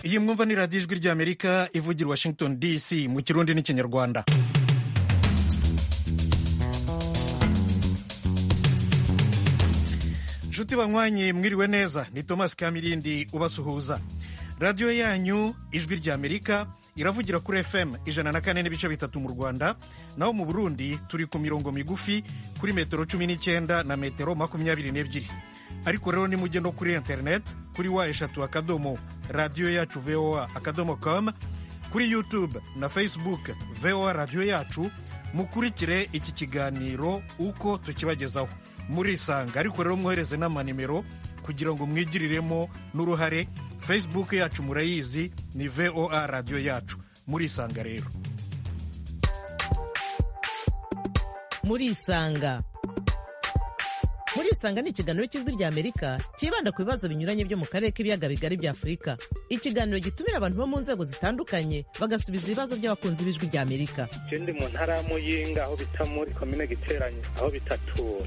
iyi mwumva ni radiyo ijwi ry'amerika ivugira Washington DC mu kirundi n'ikinyarwanda. nshuti banywanyi mwiriwe neza, ni Thomas Kamirindi ubasuhuza. radiyo yanyu ijwi ry'amerika iravugira kuri FM 104.3 mu Rwanda, naho mu Burundi turi ku mirongo migufi kuri metero 19 na metero 22. ariko rero nimujye no kuri internet kuri wa3 radiyo yacu voa.com, kuri YouTube na Facebook VOA radiyo yacu, mukurikire iki kiganiro uko tukibagezaho murisanga. ariko rero mwohereze n'amanimero kugira ngo mwigiriremo n'uruhare. Facebook yacu murayizi, ni VOA radiyo yacu, murisanga rero. Murisanga ni ikiganiro cy'ijwi ry'Amerika kibanda ku bibazo binyuranye byo mu karere k'ibiyaga bigari bya Afurika. Ikiganiro gitumira abantu bo mu nzego zitandukanye bagasubiza ibibazo by'abakunzi b'ijwi ry'Amerika. Ndi mu ntara ya Muyinga, aho bita muri komine Giteranyi, aho bitatura.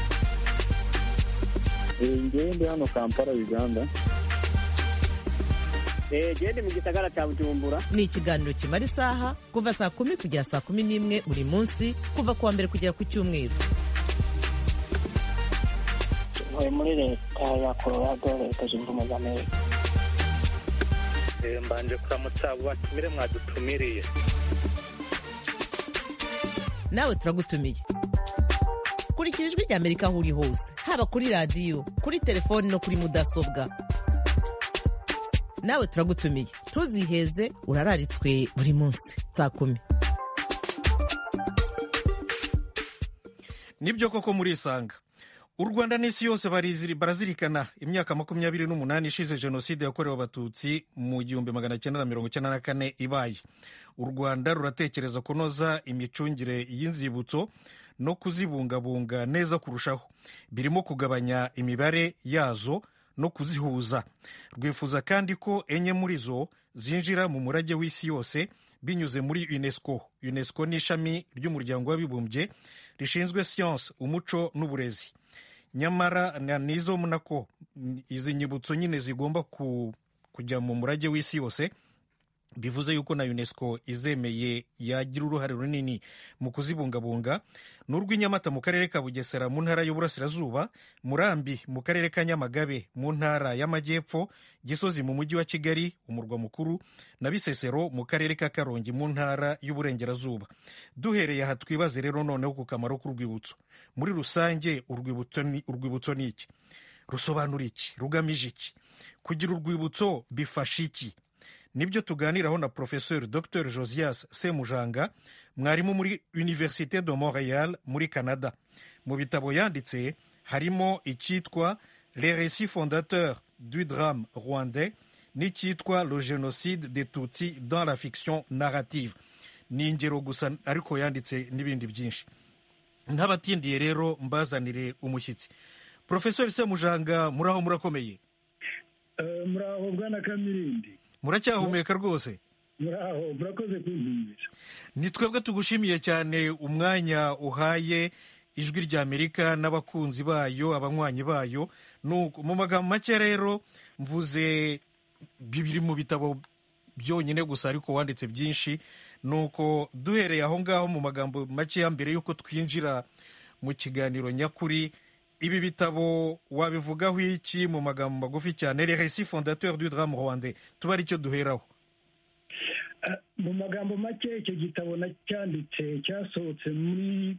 Ndi hano Kampala, Uganda. Ndi mu gisagara cya Bujumbura. Ni ikiganiro kimara isaha kuva saa 10 kugera saa 11 buri munsi, kuva kuwa mbere kugera ku cyumweru. Muri leta ya Colorado, leta zunze ubumwe za Amerika. Mbanje kuramutsa abo batumire mwadutumiriye. Nawe turagutumiye. Kurikira ijwi ry'Amerika aho uri hose, haba kuri radiyo, kuri telefoni no kuri mudasobwa. Nawe turagutumiye, ntuziheze, urararitswe buri munsi saa 10. Nibyo koko murisanga. U Rwanda n'isi yose barazirikana imyaka 28 ishize jenoside yakorewe abatutsi mu 1994 ibaye. U Rwanda ruratekereza kunoza imicungire y'inzibutso no kuzibungabunga neza kurushaho, birimo kugabanya imibare yazo no kuzihuza. Rwifuza kandi ko enye muri zo zinjira mu murage w'isi yose binyuze muri UNESCO. UNESCO ni ishami ry'umuryango w'abibumbye rishinzwe siyansi, umuco n'uburezi. Nyamara nizo munako izi nyibutso nyine zigomba kujya mu murage w'isi yose, bivuze yuko na UNESCO izemeye yagira uruhare runini mu kuzibungabunga. N'urw'Inyamata mu karere ka Bugesera mu ntara y'Uburasirazuba, Murambi mu karere ka Nyamagabe mu ntara y'Amajyepfo, Gisozi mu mujyi wa Kigali umurwa mukuru, na Bisesero mu karere ka Karongi mu ntara y'Uburengerazuba. Duhereye aha twibaze rero noneho ku kamaro k'urwibutso. Muri rusange urwibutso ni iki? Rusobanura iki? Rugamije iki? Kugira urwibutso bifasha iki? Nibyo tuganiraho na Professeur Dr Josias Semujanga, mwarimu muri Université de Montréal muri Canada. Mu bitabo yanditse harimo icyitwa Les récits fondateurs du drame rwandais n'icyitwa Le génocide des Tutsis dans la fiction narrative. Ni ingero gusa ariko yanditse n'ibindi byinshi. Ntabatindiye rero mbazanire umushyitsi. Professeur Semujanga, muraho murakomeye? Muraho bwana Kamirindi. Muracyahumeka rwose? Muraho, murakoze kuntumira. Ni twebwe tugushimiye cyane umwanya uhaye ijwi ry'Amerika n'abakunzi bayo, abanywanyi bayo. Mu magambo make rero mvuze bibiri mu bitabo byonyine gusa ariko wanditse byinshi. Nuko duhereye aho ngaho mu magambo make ya mbere yuko twinjira mu kiganiro nyakuri, ibi bitabo wabivugaho iki mu magambo magufi cyane? Les récits fondateurs du drame rwandais, tuba ari cyo duheraho. Mu magambo make, icyo gitabo nacyanditse cyasohotse muri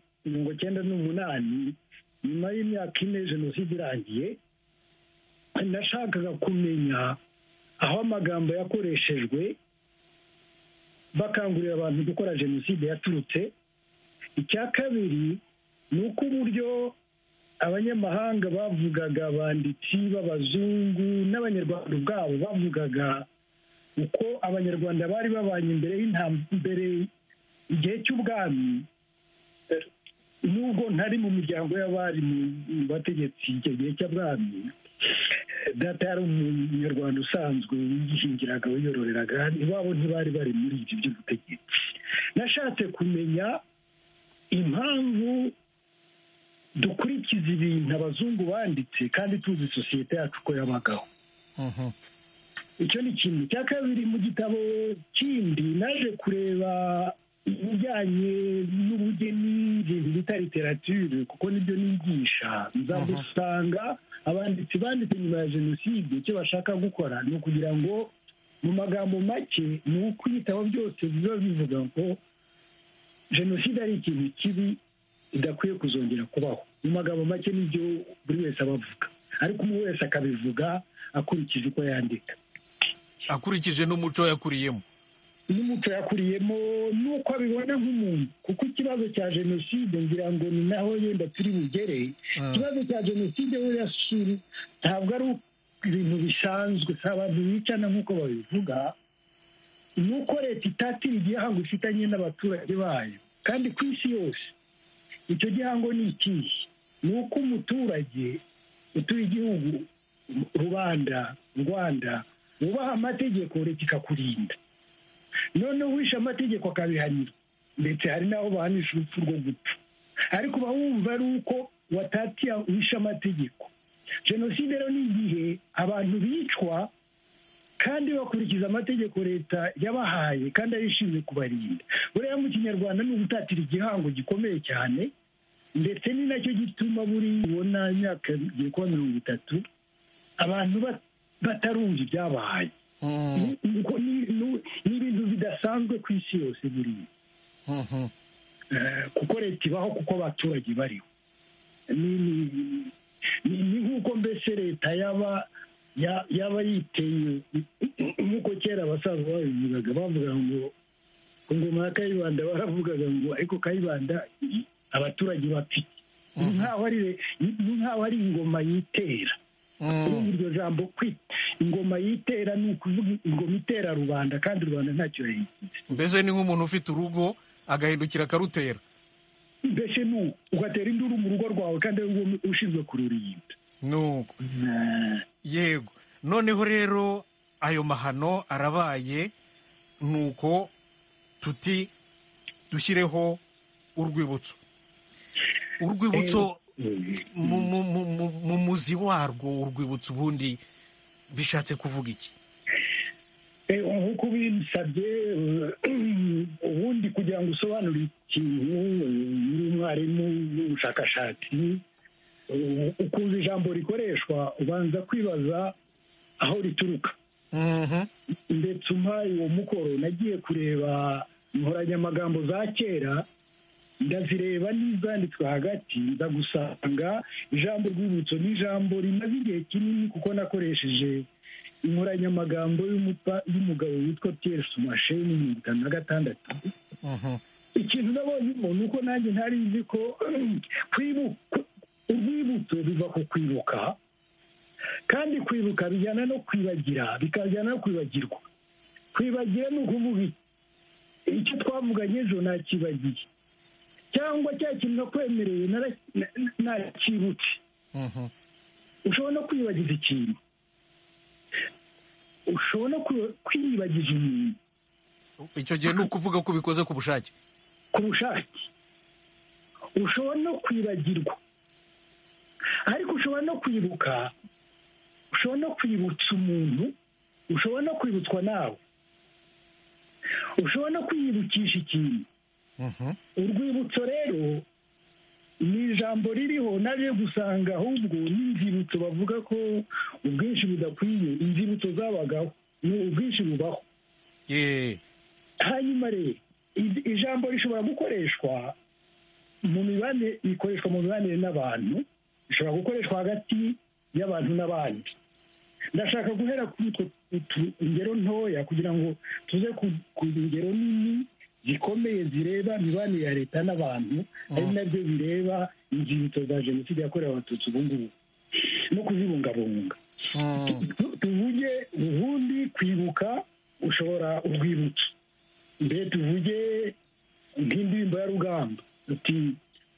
1998 nyuma y'imyaka 4 jenoside irangiye. Nashakaga kumenya aho amagambo yakoreshejwe bakangurira abantu gukora jenoside yaturutse. Icya kabiri ni uko uburyo abanyamahanga bavugaga, abanditsi b'abazungu n'abanyarwanda ubwabo bavugaga uko abanyarwanda bari babanye imbere igihe cy'ubwami. Nubwo ntari mu miryango y'abari mu bategetsi icyo gihe cy'abwami, data yari umunyarwanda usanzwe wigishingiraga, wiyororeraga, iwabo ntibari bari muri ibyo by'ubutegetsi. Nashatse kumenya impamvu dukurikiza ibintu abazungu banditse kandi tuzi sosiyete yacu ko yabagaho. icyo ni kimwe. icya kabiri, mu gitabo kindi naje kureba ibijyanye n'ubugeni, ibintu bita literature, kuko nibyo nigisha. nza gusanga abanditsi banditse nyuma ya jenoside icyo bashaka gukora ni ukugira ngo mu magambo make ni uko ibitabo byose biba bivuga ngo jenoside ari ikintu kibi idakwiye kuzongera kubaho. mu magambo make nibyo buri wese aba avuga, ariko umwe wese akabivuga akurikije uko yandika, akurikije n'umuco yakuriyemo n'uko abibona nk'umuntu. kuko ikibazo cya jenoside ngira ngo ni naho yenda turi bugere. ikibazo cya jenoside wese ntabwo ari ibintu bisanzwe, si abantu bicana nk'uko babivuga. ni uko leta itatira igihango ifitanye n'abaturage bayo, kandi ku isi yose icyo gihango ni ikihe? ni uko umuturage utuye igihugu, rubanda, rwanda, wubaha amategeko, leta ikakurinda. noneho wishe amategeko akabihanirwa, ndetse hari n'aho bahanisha urupfu rwo gupfa. ariko uba wumva ari uko watatiye wishe amategeko. jenoside rero ni igihe abantu bicwa kandi bakurikiza amategeko leta yabahaye kandi ari ishinzwe kubarinda. buriya mu kinyarwanda ni ugutatira igihango gikomeye cyane, ndetse ni nacyo gituma ubona imyaka igiye kuba 30 abantu batarumva ibyabahaye. ni ibintu bidasanzwe ku isi yose buriya. kuko leta ibaho kuko abaturage bariho. ni nk'uko mbese leta yaba yiteye, nk'uko kera abasaza babivugaga, bavuga ngo ku ngoma ya Kayibanda baravugaga ngo ariko Kayibanda abaturage bafite ni nk'aho ari ingoma yitera. iryo jambo ingoma yitera ni ukuvuga ingoma itera rubanda, kandi rubanda ntacyo yayigize. mbese ni nk'umuntu ufite urugo agahindukira akarutera, mbese ugatera induru mu rugo rwawe kandi ari wowe ushinzwe kururinda. nuko yego. noneho rero ayo mahano arabaye, nuko tuti dushyireho urwibutso mu muzi warwo. urwibutso ubundi bishatse kuvuga iki? nk'uko binsabye, ubundi kugira ngo usobanure ikintu uri umwarimu w'ubushakashatsi, ukumva ijambo rikoreshwa ubanza kwibaza aho rituruka. ndetse umpaye uwo mukoro nagiye kureba inkoranyamagambo za kera, ndazireba n'izanditswe hagati, nza gusanga ijambo rwibutso ni ijambo rimaze igihe kinini, kuko nakoresheje inkoranyamagambo y'umugabo witwa Pierre Sumashe mu 1956. ikintu nabonyemo ni uko nanjye ntari nzi ko urwibutso biva ku kwibuka, kandi kwibuka bijyana no kwibagira, bikajyana no kwibagirwa. kwibagira ni ukuvuga icyo twavuganye ejo nakibagiye, cyangwa cya kintu nakwemereye nakibutse. ushobora no kwibagiza ikintu, ushobora no kwiyibagiza umuntu. icyo gihe ni ukuvuga ko ubikoze ku bushake. ushobora no kwibagirwa, ariko ushobora no kwibuka, ushobora no kwibutsa umuntu, ushobora no kwibutswa nawe, ushobora no kwiyibukisha ikintu. urwibutso rero ni ijambo ririho, naje gusanga ahubwo n'inzibutso bavuga ko ubwinshi budakwiye. inzibutso zabagaho, ubwinshi bubaho. hanyuma rero ijambo rishobora gukoreshwa mu mibanire, rikoreshwa mu mibanire n'abantu, rishobora gukoreshwa hagati y'abantu n'abandi. ndashaka guhera kuri utwo ingero ntoya kugira ngo tuze ku ngero nini zikomeye zireba imibanire ya leta n'abantu, ari nabyo bireba inzibutso za jenoside yakorewe abatutsi ubu ngubu no kuzibungabunga. tuvuge ubundi kwibuka, ushobora urwibutso. mbere tuvuge nk'indirimbo ya Rugamba, uti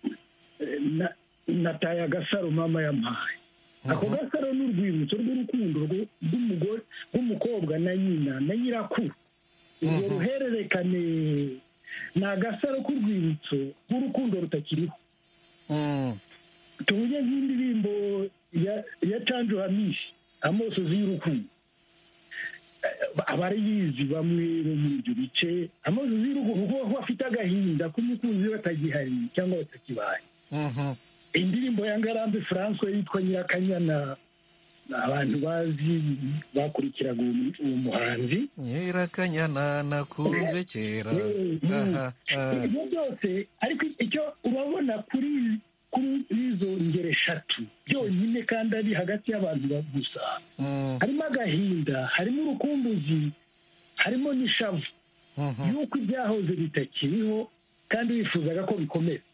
nataye agasaro mama yampaye. ako gasaro ni urwibutso rw'urukundo rw'umukobwa na nyina na nyirakuru. urwo ruhererekane ni agasaro k'urwibutso rw'urukundo rutakiriho. tuvuge nk'indirimbo ya Canjo Hamisi, amosozi y'urukundo. abariyizi bamwe bo muri ibyo bice amazu y'urugo afite agahinda k'umukunzi we batagihari cyangwa batakibaye. Indirimbo ya Ngarambe François yitwa Nyirakanyana, abantu bazi bakurikiraga uwo muhanzi. Nyirakanyana nakunze kera. Ibyo byose ariko icyo urabona kuri izo ngero eshatu byonyine kandi ari hagati y'abantu gusa, harimo agahinda, harimo urukumbuzi, harimo n'ishavu y'uko ibyahoze bitakiriho kandi bifuzaga ko bikomeza.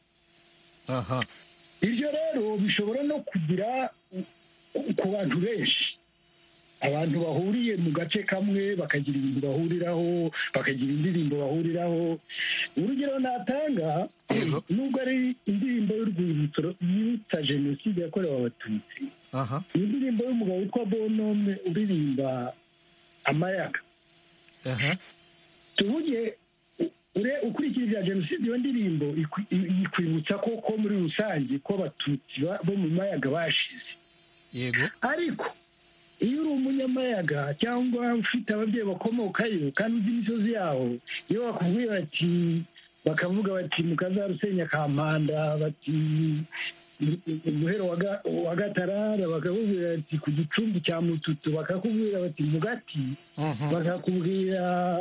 Ibyo rero bishobora no kugira ku bantu benshi, abantu bahuriye mu gace kamwe bakagira ibintu bahuriraho, bakagira indirimbo bahuriraho. Urugero natanga, nubwo ari indirimbo y'urwibutso yibutsa jenoside yakorewe abatutsi, indirimbo y'umugabo witwa Bonhomme uririmba Amayaga. Tuvuge ukurikira ibya jenoside, iyo ndirimbo ikwibutsa ko muri rusange ko abatutsi bo mu mayaga bashize. Ariko iyo uri umunyamayaga cyangwa ufite ababyeyi bakomokayo kandi uzi imisozi yaho, iyo bakubwiye bati, bakavuga bati Mukazarusenya Kampanda, bati Muhero wa Gatarara, bakakubwira bati ku Gicumbi cya Mututu, bakakubwira bati Mugati, bakakubwira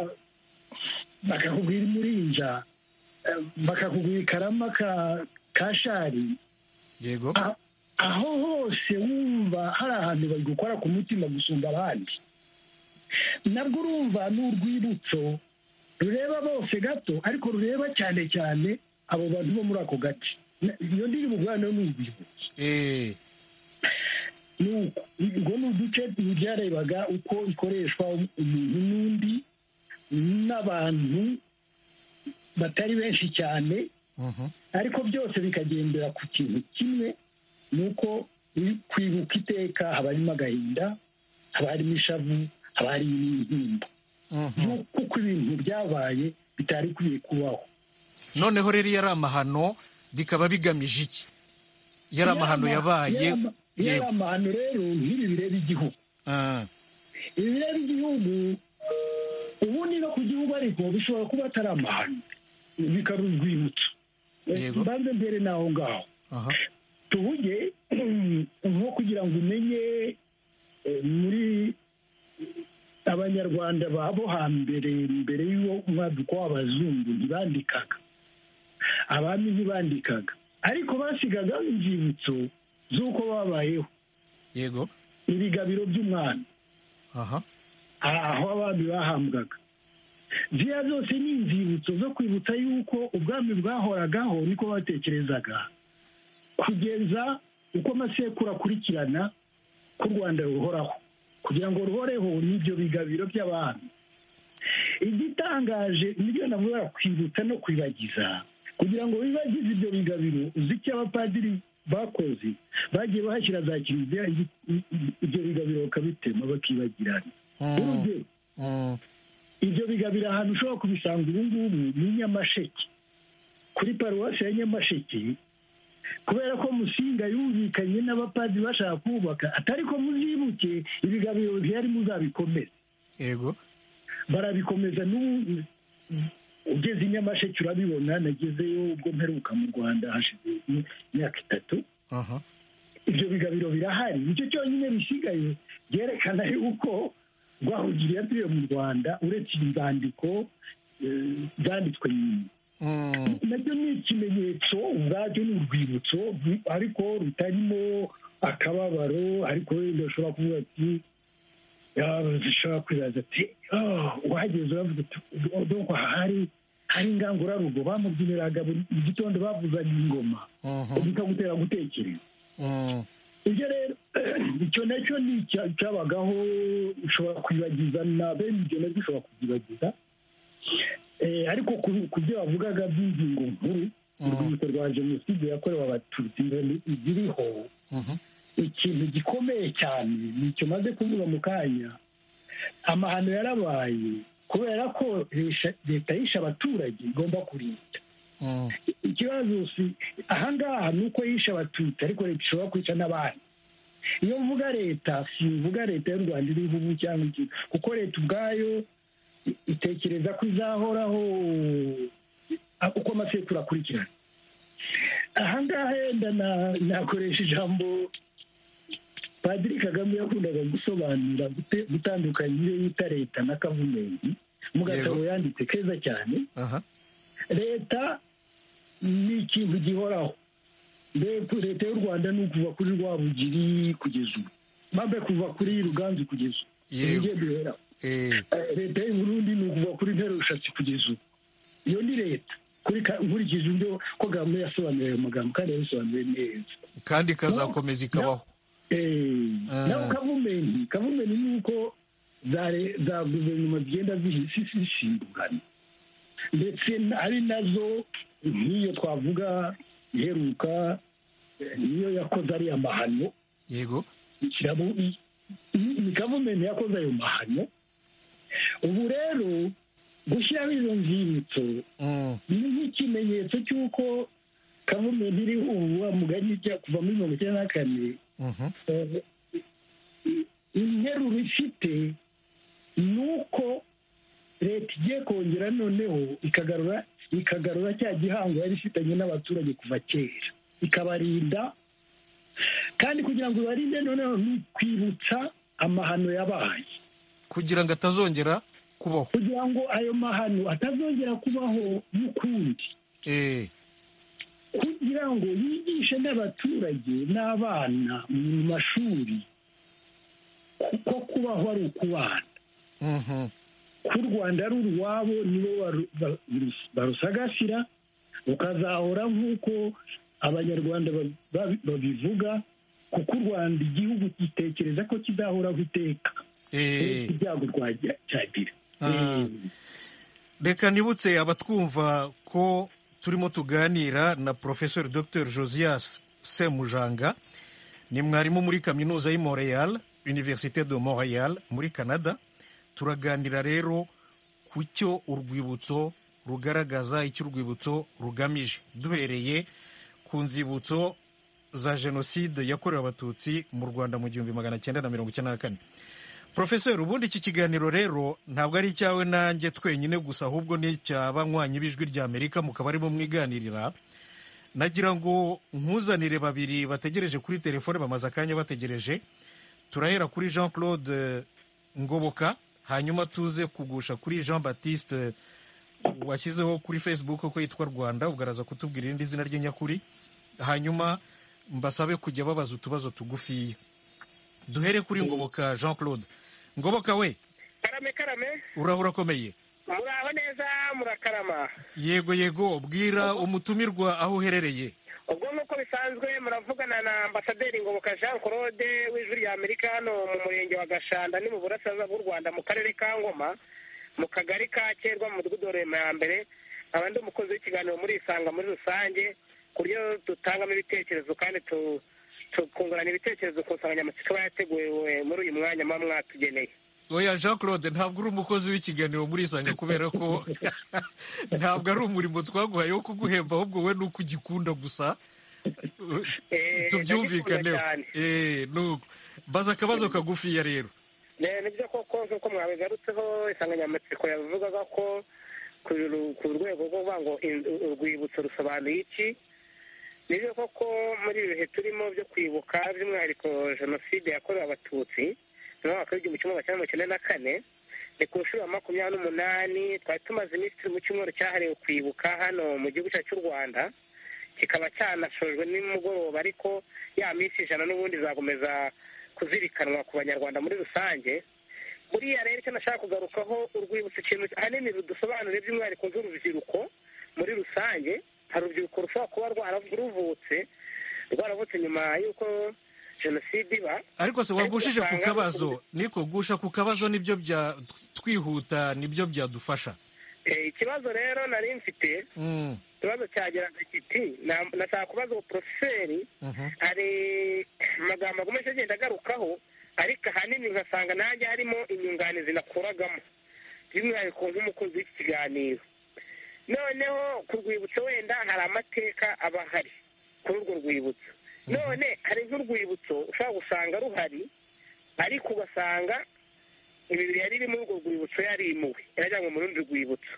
Murinja, bakakubwira Karama ka Shari. Aho hose wumva hari ahantu bari gukora ku mutima gusumba abandi. Nabwo urumva ni urwibutso rureba bose gato, ariko rureba cyane cyane abo bantu bo muri ako gace. Iyo ndirimbo ubwayo ni urwibutso. Ubwo ni uduce byarebaga uko ikoreshwa umuntu n'undi n'abantu batari benshi cyane, ariko byose bikagendera ku kintu kimwe, nuko kwibuka iteka haba harimo agahinda, haba harimo ishavu, haba harimo intimba, kuko ibintu byabaye bitari kwiye kubaho. Noneho rero yari amahano, bikaba bigamije iki? Yari amahano yabaye. Yari amahano rero nk'ibi bireba igihugu. Ibi bireba igihugu, ubundi no ku gihugu ariko bishobora kuba atari amahano, bikaba urwibutso. Mbanze mbere n'aho ngaho. Tuvuge nko kugira ngo umenye muri abanyarwanda babo hambere, mbere y'uwo mwaduko w'abazungu ntibandikaga, abami ntibandikaga, ariko basigaga inzibutso z'uko babayeho. Ibigabiro by'umwami, aho abami bahambwaga. Ziriya zose ni inzibutso zo kwibutsa yuko ubwami bwahoragaho, niko batekerezaga, kugeza uko amasekuru akurikirana ko u Rwanda ruhoraho. Kugira ngo ruhoreho n'ibyo bigabiro by'abami. Igitangaje nibyo navuga, kwibutsa no kwibagiza. Kugira ngo bibagize ibyo bigabiro, uzi icyo abapadiri bakoze, bagiye bahashyira za kiliziya, ibyo bigabiro bakabitema bakibagirana. Urugero, ibyo bigabiro ahantu ushobora kubisanga ubu ngubu ni Nyamasheke, kuri paruwasi ya Nyamasheke, kubera ko Musinga yumvikanye n'abapadiri bashaka kubaka, atari ko muzibuke ibigabiro bihari muzabikomeza. Barabikomeza n'ubu. Ugeze i Nyamasheke urabibona, nagezeyo ubwo mperuka mu Rwanda hashize imyaka 3. Ibyo bigabiro birahari. Nicyo cyonyine bisigaye byerekana yuko Rwahugiri yatuye mu Rwanda, uretse inzandiko zanditswe nyuma. Nacyo ni ikimenyetso ubwacyo, ni urwibutso, ariko rutarimo akababaro, ariko wenda ushobora kuvuga ati, ushobora kwibaza ati, wahageze uravuga ati, hari ingangurarugo bamubyiniraga mu gitondo bavuzaga ingoma, bikagutera gutekereza. Ibyo rero, icyo nacyo ni icyabagaho, ushobora kwibagiza na bene ibyo nabyo ushobora kubyibagiza. Ariko ku byo bavugaga by'ingingo nkuru, urwibutso rwa jenoside yakorewe abatutsi ziriho, ikintu gikomeye cyane ni icyo maze kuvuga mu kanya. Amahano yarabaye kubera ko leta yishe abaturage igomba kurinda. Ikibazo si ahangaha ni uko yishe abatutsi, ariko leta ishobora kwica n'abandi. iyo mvuga leta simvuga leta y'u Rwanda iriho ubu cyangwa iki, kuko leta ubwayo itekereza ko izahoraho uko amasekuru akurikirana. aha ngaha yenda nakoresha ijambo Padiri Kagame yakundaga gusobanura gutandukanya iyo yita leta na kavumenti mu gatabo yanditse keza cyane. Leta ni ikintu gihoraho. Leta y'u Rwanda ni ukuva kuri Rwabugiri kugeza ubu, mabe kuva kuri Ruganzu kugeza ubu. Leta y'u Burundi ni ukuva kuri Nterushatsi kugeza ubu. Iyo ni leta nkurikije uburyo ko Kagame yasobanuye ayo magambo kandi yabisobanuye neza, kandi ikazakomeza ikabaho. naho kavumenti ni uko za guverinoma zigenda zishingurana, ndetse ari nazo nk'iyo twavuga iheruka niyo yakoze ariya mahano. Yego, ni kavumenti yakoze ayo mahano. Ubu rero gushyiraho izo nzibutso ni nk'ikimenyetso cy'uko kavumenti iriho ubu wa mugani ijya kuva muri 1994. Interuro ifite ni uko leta igiye kongera noneho ikagarura cya gihango yari ifitanye n'abaturage kuva kera, ikabarinda, kandi kugira ngo ibarinde noneho ni kwibutsa amahano yabaye, kugira ngo atazongera kubaho, kugira ngo ayo mahano atazongera kubaho n'ukundi, kugira ngo yigishe n'abaturage n'abana mu mashuri ko kubaho ari ukubana, ko u Rwanda ari urwabo nibo barusagasira, ukazahora nk'uko abanyarwanda babivuga, kuko u Rwanda igihugu gitekereza ko kizahoraho iteka ibyago rwacyagira. Reka nibutse abatwumva ko turimo tuganira na Professeur Dr Josias Semujanga, ni mwarimu muri kaminuza y'i Montreal, Université de Montréal muri Canada. Turaganira rero ku cyo urwibutso rugaragaza, icyo urwibutso rugamije, duhereye ku nzibutso za jenoside yakorewe abatutsi mu Rwanda mu 1994. Professeur, ubundi iki kiganiro rero ntabwo ari icyawe nanjye twenyine gusa, ahubwo ni icy'abanywanyi b'Ijwi ry'Amerika, mukaba arimo mwiganirira. Nagira ngo nkuzanire babiri bategereje kuri telefone, bamaze akanya bategereje. Turahera kuri Jean Claude Ngoboka, hanyuma tuze kugusha kuri Jean Baptiste washyizeho kuri Facebook ko yitwa Rwanda, ubwo kutubwira irindi zina rye nyakuri, hanyuma mbasabe kujya babaza utubazo tugufiya. Duhere kuri Ngoboka. Jean Claude Ngoboka, we karame urahura komeye? muraho neza murakarama? Yego, bwira umutumirwa aho uherereye. ubwo nk'uko bisanzwe muravugana na Ambasaderi Ngoboka Jean Claude w'Ijwi ry'Amerika hano mu murenge wa Gashanda, ni mu burasirazuba bw'u Rwanda, mu karere ka Ngoma, mu kagari ka Kerwa, mu mudugudu wa Rema ya mbere. Abandi umukozi w'ikiganiro muri Isanga muri rusange, ku buryo dutangamo ibitekerezo kandi tukungurana ibitekerezo ku nsanganyamatsiko yateguwe muri uyu mwanya muba mwatugeneye. Oya Jean Claude, ntabwo uri umukozi w'ikiganiro muri Isanga, kubera ko ntabwo ari umurimo twaguhaye wo kuguhemba, ahubwo we nuko ugikunda gusa. Tubyumvikaneho. Nuko baza akabazo kagufiya rero. Nibyo koko nk'uko mwabigarutseho, insanganyamatsiko yavugaga ko ku rwego rwo kuvuga ngo urwibutso rusobanuye iki. Nibyo koko muri ibi bihe turimo byo kwibuka by'umwihariko jenoside yakorewe abatutsi mu mwaka w'1994, ni ku nshuro ya 28. Twari tumaze iminsi mu cyumweru cyahariwe kwibuka hano mu gihugu cyacu cy'u Rwanda, kikaba cyanashojwe nimugoroba, ariko ya minsi 100 n'ubundi zakomeza kuzirikanwa ku banyarwanda muri rusange. Buriya rero icyo nashaka kugarukaho, urwibutso ikintu ahanini rudusobanurire by'umwihariko nk'urubyiruko muri rusange. Hari urubyiruko rushobora kuba rwaravutse nyuma y'uko jenoside iba. Ariko se wagushije ku kabazo, niko gusha ku kabazo nibyo twihuta, nibyo byadufasha. Ikibazo rero nari mfite, ikibazo cyageraga kiti, nashaka kubaza Profeseri, hari amagambo akomeje agenda agarukaho, ariko ahanini nkasanga nanjye harimo inyunganizi nakuragamo, by'umwihariko nk'umukozi w'iki kiganiro. Noneho ku rwibutso wenda hari amateka aba ahari kuri urwo rwibutso. none hari nk'urwibutso ushobora gusanga ruhari ariko ugasanga imibiri yari iri muri urwo rwibutso yarimuwe yarajyanywe mu rundi rwibutso.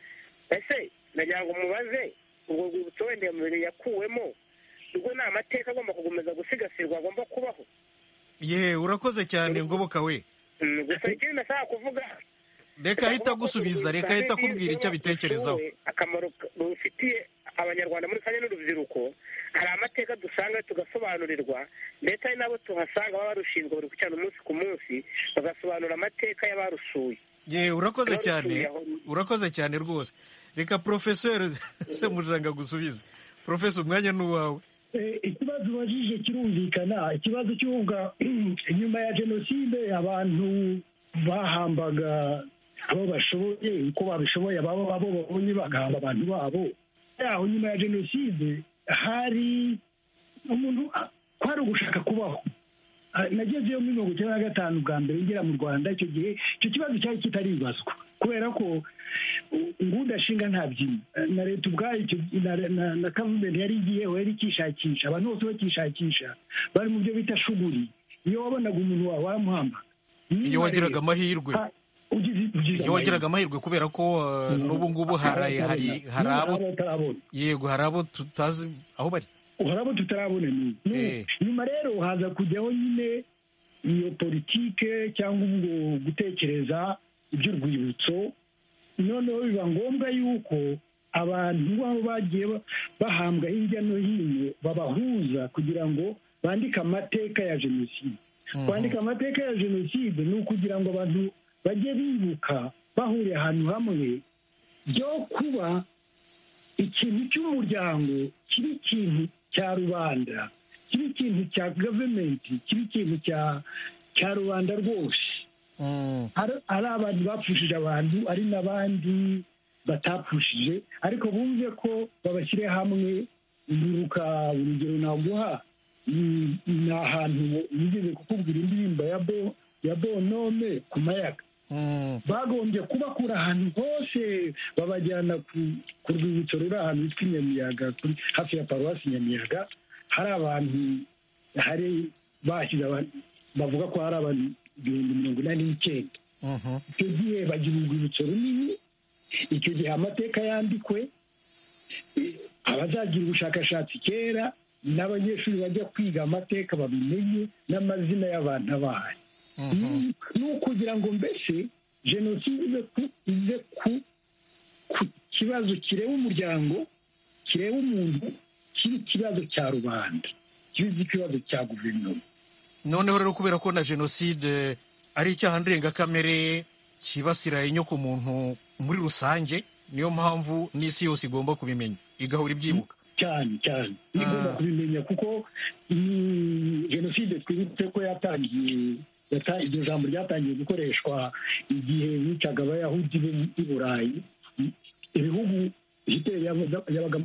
ese nagira ngo mubaze urwo rwibutso wenda iyo mibiri yakuwemo ubwo ni amateka agomba gukomeza gusigasirwa agomba kubaho? ye urakoze cyane Ngoboka we. gusa ikindi nashaka kuvuga, reka ahita gusubiza, reka ahita akubwira icyo abitekerezaho. akamaro rufitiye abanyarwanda muri kanya n'urubyiruko, hari amateka dusanga tugasobanurirwa, ndetse hari n'abo tuhasanga baba barushinzwe buri gucana umunsi ku munsi bagasobanura amateka y'abarusuye. ye urakoze cyane, urakoze cyane rwose. reka Profeseri Semujanga gusubiza. Profesor, umwanya ni uwawe. ikibazo ubajije kirumvikana. ikibazo cy'uvuga nyuma ya jenoside abantu bahambaga abo bashoboye uko babishoboye, abo babonye bagahamba abantu babo. yaho nyuma ya jenoside hari umuntu kwari ugushaka kubaho. nagezeyo muri 1995 bwa mbere ngera mu Rwanda. icyo gihe icyo kibazo cyari kitaribazwa kubera ko ngudashinga ntabyina na leta ubwayo na gavumenti yari igiyeho yari ikishakisha, abantu bose bakishakisha bari mu byo bita shuguri. iyo wabonaga umuntu wawe wamuhamba, iyo wagiraga amahirwe, iyo wagiraga amahirwe kubera ko n'ubu ngubu hari abo, yego hari abo tutazi aho bari, hari abo tutarabona. nyuma rero haza kujyaho nyine iyo politike cyangwa ubwo gutekereza iby'urwibutso. noneho biba ngombwa yuko abantu babo bagiye bahambwa hirya no hino babahuza kugira ngo bandike amateka ya jenoside. kwandika amateka ya jenoside ni ukugira ngo abantu bajye bibuka bahuriye ahantu hamwe, byo kuba ikintu cy'umuryango kiba ikintu cya rubanda, kiba ikintu cya gavumenti, kiba ikintu cya rubanda rwose. ari abantu bapfushije abantu, ari n'abandi batapfushije, ariko bumve ko babashyire hamwe. ndibuka urugero naguha ni ahantu nigeze kukubwira indirimbo ya Bonome ku Mayaga. bagombye kubakura ahantu hose babajyana ku rwibutso ruri ahantu hitwa Nyamiyaga, hafi ya paruwasi Nyamiyaga. hari abantu bashyize abantu bavuga ko hari abantu 89. icyo gihe bagira urwibutso runini. icyo gihe amateka yandikwe, abazagira ubushakashatsi kera n'abanyeshuri bajya kwiga amateka babimenye n'amazina y'abantu abaye. ni ukugira ngo mbese jenoside ize ku kibazo kireba umuryango, kireba umuntu, kiba ikibazo cya rubanda, kiba ikibazo cya guverinoma. noneho rero kubera ko na jenoside ari icyaha ndengakamere kibasira inyoko muntu muri rusange, niyo mpamvu n'isi yose igomba kubimenya igahora ibyibuka cyane cyane. igomba kubimenya kuko jenoside twibutse ko yatangiye, iryo jambo ryatangiye gukoreshwa igihe bicaga abayahudi b'i Burayi. ibihugu Hitler yabaga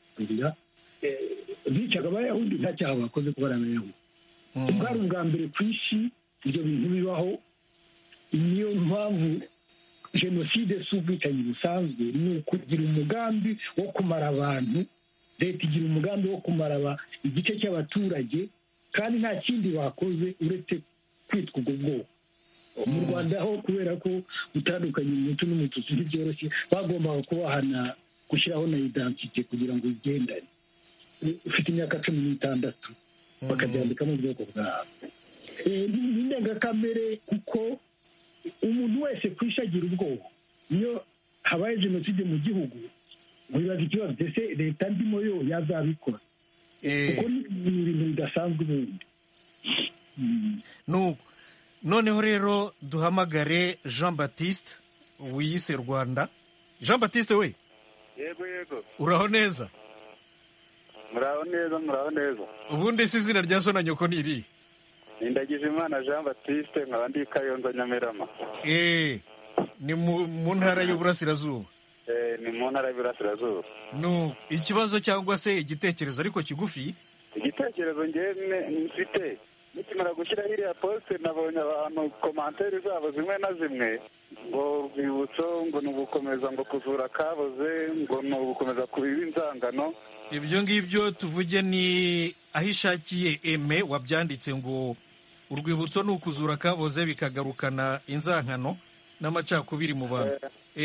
bicaga abayahudi nta cyaha bakoze kuba ari abayahudi. bwari ubwa mbere ku isi ibyo bintu bibaho. niyo mpamvu jenoside si ubwicanyi busanzwe, ni ukugira umugambi wo kumara abantu. leta igira umugambi wo kumara igice cy'abaturage, kandi nta kindi bakoze uretse kwitwa ubwo bwoko. mu Rwanda ho kubera ko gutandukanya umutu n'umututsi ntibyoroshye, bagombaga kubahana, gushyiraho na identite kugira ngo bigendane. ufite imyaka 16 bakabyandika mu bwoko bwawe. ni indengakamere kuko umuntu wese kwishagira ubwoba. iyo habaye jenoside mu gihugu wibaza ikibazo, ese leta ndimo yo yazabikora? kuko ni ibintu bidasanzwe ubundi. noneho rero duhamagare Jean Baptiste wiyise Rwanda. Jean Baptiste we. yego uraho neza? muraho neza. ubundi si izina rya so na nyoko ni iri? Ndagijimana Jean Baptiste, nkaba ndi Kayonza Nyamirama. ni mu ntara y'Uburasirazuba. ni mu ntara y'Uburasirazuba. ikibazo cyangwa se igitekerezo ariko kigufi? igitekerezo njyewe mfite, nikimara gushyiraho iriya poste nabonye abantu komantere zabo zimwe na zimwe ngo urwibutso ngo ni ugukomeza ngo kuzura kaboze, ngo ni ugukomeza kubiba inzangano. ibyo ngibyo tuvuge ni aho ishakiye eme wabyanditse ngo urwibutso ni ukuzura kaboze bikagarukana inzankano n'amacakubiri mu bantu.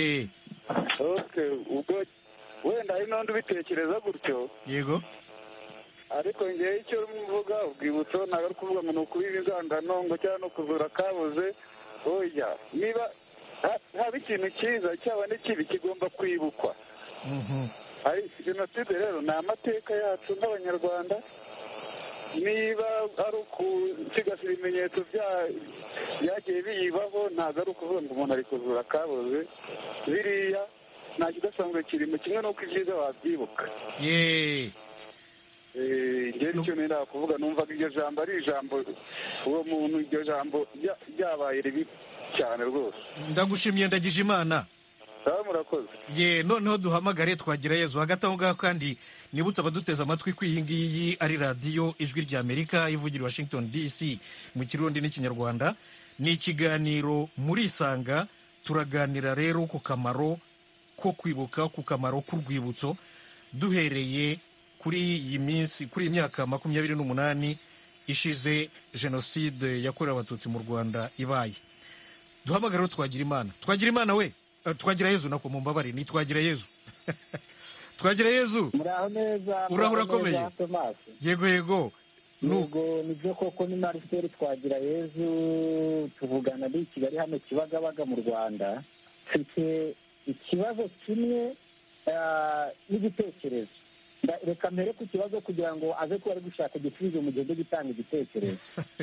ubwo wenda hari n'undi ubitekereza gutyo. Yego. ariko ngewe icyo mvuga urwibutso ntabwo ari kuvuga ngo ni ukubiba inzangano ngo cyangwa no kuzura kabuze. oya, niba haba ikintu cyiza cyaba n'ikibi kigomba kwibukwa. jenoside rero ni amateka yacu nk'abanyarwanda. niba ari ukusigasira ibimenyetso byagiye biyibaho, ntabwo ari ukuvuga ngo umuntu ari kuzura kabuze. biriya nta kidasanzwe kirimo, kimwe n'uko ibyiza wabyibuka. ngeri icyo nenda kuvuga, numvaga iryo jambo ari ijambo, uwo muntu iryo jambo ryabaye ribi cyane rwose. Ndagushimiye ndagije imana. murakoze. Noneho duhamagare Twagirayezu. Hagati aho ngaho kandi nibutse abaduteze amatwi ko iyi ngiyi ari radiyo ijwi ry'Amerika ivugira Washington DC mu Kirundi n'Ikinyarwanda. Ni ikiganiro muri Isanga, turaganira rero ku kamaro ko kwibuka, ku kamaro k'urwibutso, duhereye kuri iyi minsi, kuri iyi myaka 28 ishize jenoside yakorewe abatutsi mu Rwanda ibaye. Duhamagare Twagira imana. Twagira imana we, Twagirayezu nako mumbabare, ni Twagirayezu. Twagirayezu. Muraho neza. Urahura komeye. Yego. Nugo nibyo koko ni Marcel Twagirayezu, tuvugana ndi Kigali hano Kibagabaga mu Rwanda. Mfite ikibazo kimwe n'igitekerezo. Reka mbere ku kibazo kugira ngo aze kuba ari gushaka igisubizo mu gihe cyo gutanga igitekerezo.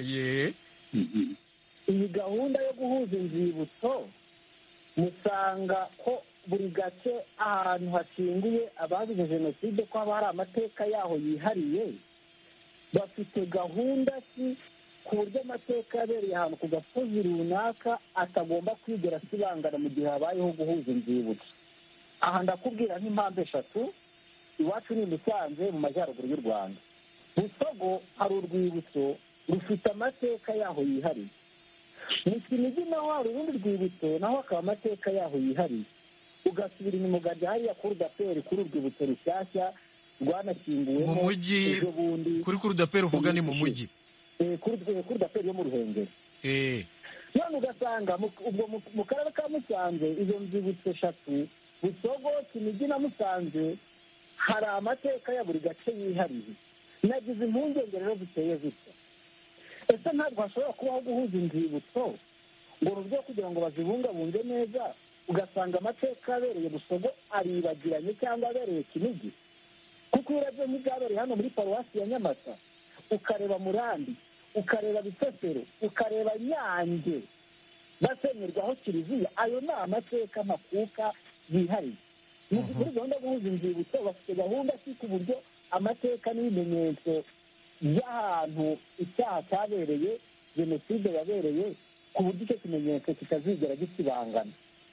Iyi gahunda yo guhuza inzibutso, musanga ko buri gace ahantu hashinguye abazize jenoside ko haba hari amateka yaho yihariye. Bafite gahunda ki ku buryo amateka yabereye ahantu ku gasozi runaka atagomba kwigera asibangana mu gihe habayeho guhuza inzibutso. Aha ndakubwira nk'impamvu eshatu. Iwacu ni Musanze mu majyaruguru y'u Rwanda. Busogo hari urwibutso rufite amateka yaho yihariye. Mu Kinigi naho hari urundi rwibutso, naho hakaba amateka yaho yihariye. Ugasubira inyuma ukajya hariya kuri Rudaperi, kuri urwibutso rushyashya rwanashyinguwemo mu mujyi. Kuri Rudaperi uvuga ni mu mujyi. Kuri Rudaperi yo mu Ruhengeri. None ugasanga mu karere ka Musanze izo nzibutso eshatu, Busogo, Kinigi na Musanze, hari amateka ya buri gace yihariye. Nagize impungenge rero ziteye zitya. Ese ntabwo hashobora kubaho guhuza inzibutso ngo rubyo kugira ngo bazibungabunge neza, ugasanga amateka abereye Busogo aribagiranye cyangwa abereye Kinigi? Kuko urebye nk'ibyabereye hano muri paruwasi ya Nyamata, ukareba Murambi, ukareba Bisesero, ukareba Nyange basenyerwaho kiliziya, ayo ni amateka makuka yihariye. Muri gahunda yo guhuza inzibutso bafite gahunda ku buryo amateka n'ibimenyetso by'ahantu icyaha cyabereye, jenoside yabereye, ku buryo icyo kimenyetso kitazigera gisibangana.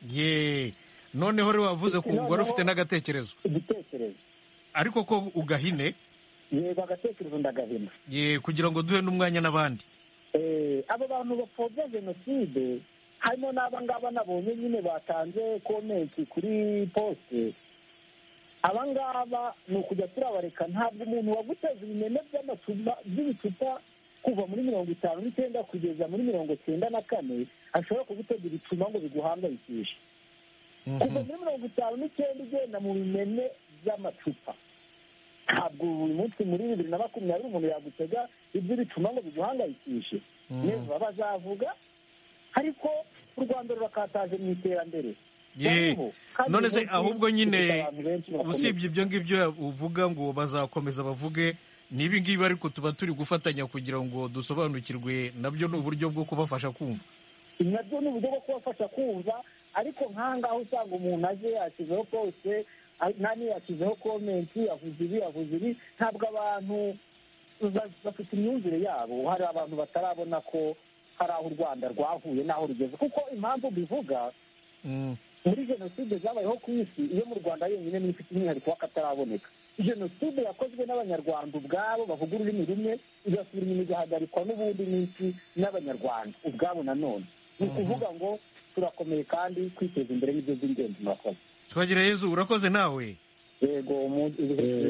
Noneho rero wavuze ko wari ufite n'agatekerezo. Igitekerezo ariko ko ugahine. Yego, agatekerezo ndagahina. Kugira ngo duhe n'umwanya n'abandi. Abo bantu bapfobya jenoside harimo n'aba ngaba nabonye nyine batanze komenti kuri poste. Aba ngaba ni ukujya turabareka. Ntabwo umuntu waguteza ibimene by'ibicupa kuva muri 59 kugeza muri 94 ashobora kugutega ibicuma ngo biguhangayikishe. Kuva muri 59 ugenda mu bimene by'amacupa, ntabwo uyu munsi muri 2020 umuntu yagutega iby'ibicuma ngo biguhangayikishe. Neza bazavuga, ariko u Rwanda rurakataje mu iterambere. None se ahubwo nyine usibye ibyo ngibyo uvuga ngo bazakomeza bavuge, nibi ngibi ariko tuba turi gufatanya kugira ngo dusobanukirwe, nabyo ni uburyo bwo kubafasha kumva. Nabyo ni uburyo bwo kubafasha kumva, ariko nk'ahangaho usanga umuntu aje yashyizeho poste, nani yashyizeho komenti, yavuze ibi, ntabwo abantu bafite imyumvire yabo. Hari abantu batarabona ko hari aho u Rwanda rwahuye n'aho rugeze, kuko impamvu bivuga muri jenoside zabayeho ku isi, iyo mu Rwanda yonyine niyo ifite umwihariko w'akataraboneka. Jenoside yakozwe n'abanyarwanda ubwabo bavuga ururimi rumwe, igasubira inyuma igahagarikwa n'ubundi n'isi n'abanyarwanda ubwabo nanone. Ni ukuvuga ngo turakomeye kandi kwiteza imbere n'ibyo by'ingenzi. Murakoze. Twagirayezu, urakoze nawe. Yego.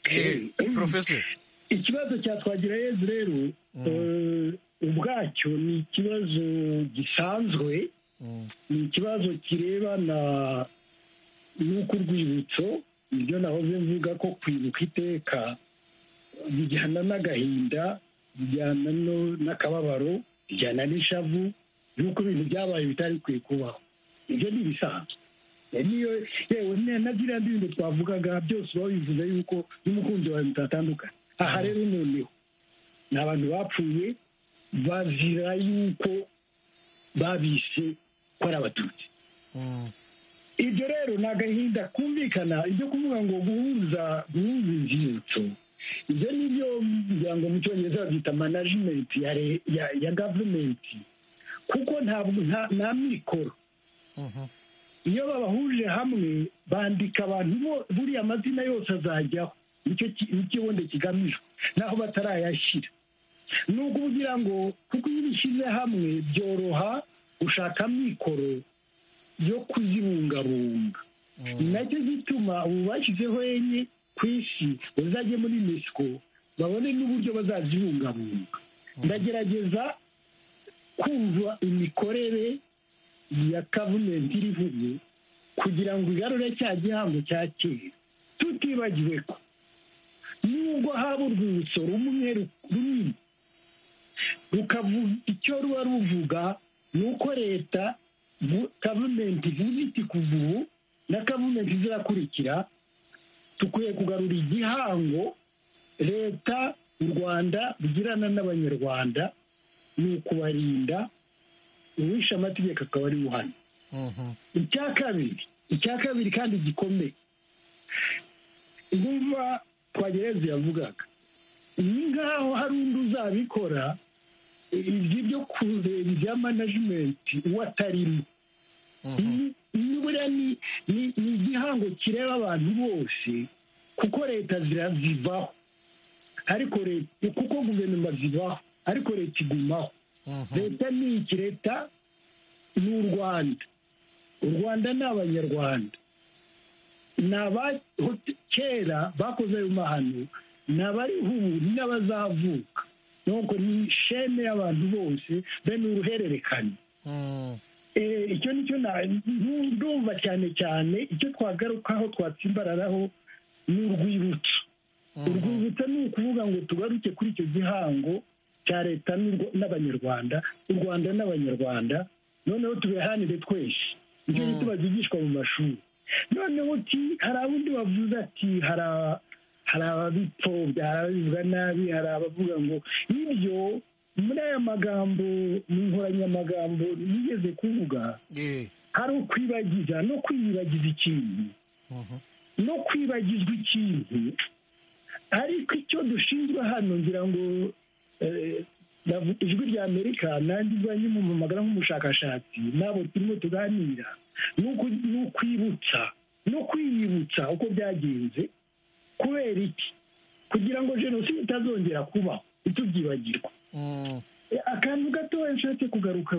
Professor, ikibazo cya Twagirayezu rero ubwacyo ni ikibazo gisanzwe, ni ikibazo kirebana n'uko urwibutso, ibyo nahoze mvuga ko kwibuka iteka bijyana n'agahinda, bijyana n'akababaro, bijyana n'ishavu, y'uko ibintu byabaye bitari bikwiye kubaho. Ibyo ni ibisanzwe. Niyo yewe na ziriya ndirimbo twavugaga byose uba bivuze yuko n'umukunzi wawe mutatandukanye. Aha rero noneho ni abantu bapfuye bazira yuko babise ko ari abatutsi. Ibyo rero ni agahinda kumvikana, ibyo kuvuga ngo guhuza inzibutso, ibyo ni byo kugira ngo mu cyongereza babyita management ya government, kuko nta mikoro. Iyo babahuje hamwe bandika abantu buriya amazina yose azajyaho, nicyo wenda kigamijwe naho batarayashyira. Ni ukugira ngo kuko iyo bishyize hamwe byoroha gushaka mikoro yo kuzibungabunga. Nacyo gituma ubu bashyizeho enye ku isi bazajye muri UNESCO babone n'uburyo bazazibungabunga. Ndagerageza kumva imikorere ya kavumenti irivuye kugira ngo igarure cya gihango cya kera, tutibagiwe ko nubwo haba urwibutso rumwe runini rukavuga icyo ruba ruvuga, ni uko leta kavumenti ivuze iti kuva ubu na kavumenti zirakurikira, tukwiye kugarura igihango leta u Rwanda rugirana n'abanyarwanda, ni ukubarinda uwishe amategeko akaba ari uhana. Icya kabiri kandi gikomeye, numva Twagirayezu yavugaga, ni ngaho hari undi uzabikora ibyo kureba ibya management uwatarimo. Buriya ni igihango kireba abantu bose, kuko leta zirazivaho, ariko leta, kuko guverinoma zivaho ariko leta igumaho. Leta ni iki? Leta ni u Rwanda. U Rwanda ni abanyarwanda, ni kera bakoze ayo mahano, ni abariho ubu n'abazavuka. Nuko ni shene y'abantu bose, bene uruhererekane. Icyo nicyo ndumva cyane cyane icyo twagarukaho twatsimbararaho ni urwibutso. Urwibutso ni ukuvuga ngo tugaruke kuri icyo gihango cya leta n'abanyarwanda, u Rwanda n'abanyarwanda, noneho tubihanire twese. Ibyo ni tubazigishwa mu mashuri. Noneho hari abundi bavuze ati hari ababipfobya, hari ababivuga nabi, hari abavuga ngo ibyo muri aya magambo, mu nkoranyamagambo nigeze kuvuga, hari ukwibagiza no kwiyibagiza ikintu, no kwibagizwa ikintu. Ariko icyo dushinzwe hano, ngira ngo ijwi rya Amerika nanjye ubwanjye mu magara nk'umushakashatsi nabo turimo tuganira, ni ukwibutsa no kwiyibutsa uko byagenze. Kubera iki? Kugira ngo jenoside itazongera kubaho, itubyibagirwa. Akantu gatoya nshatse kugaruka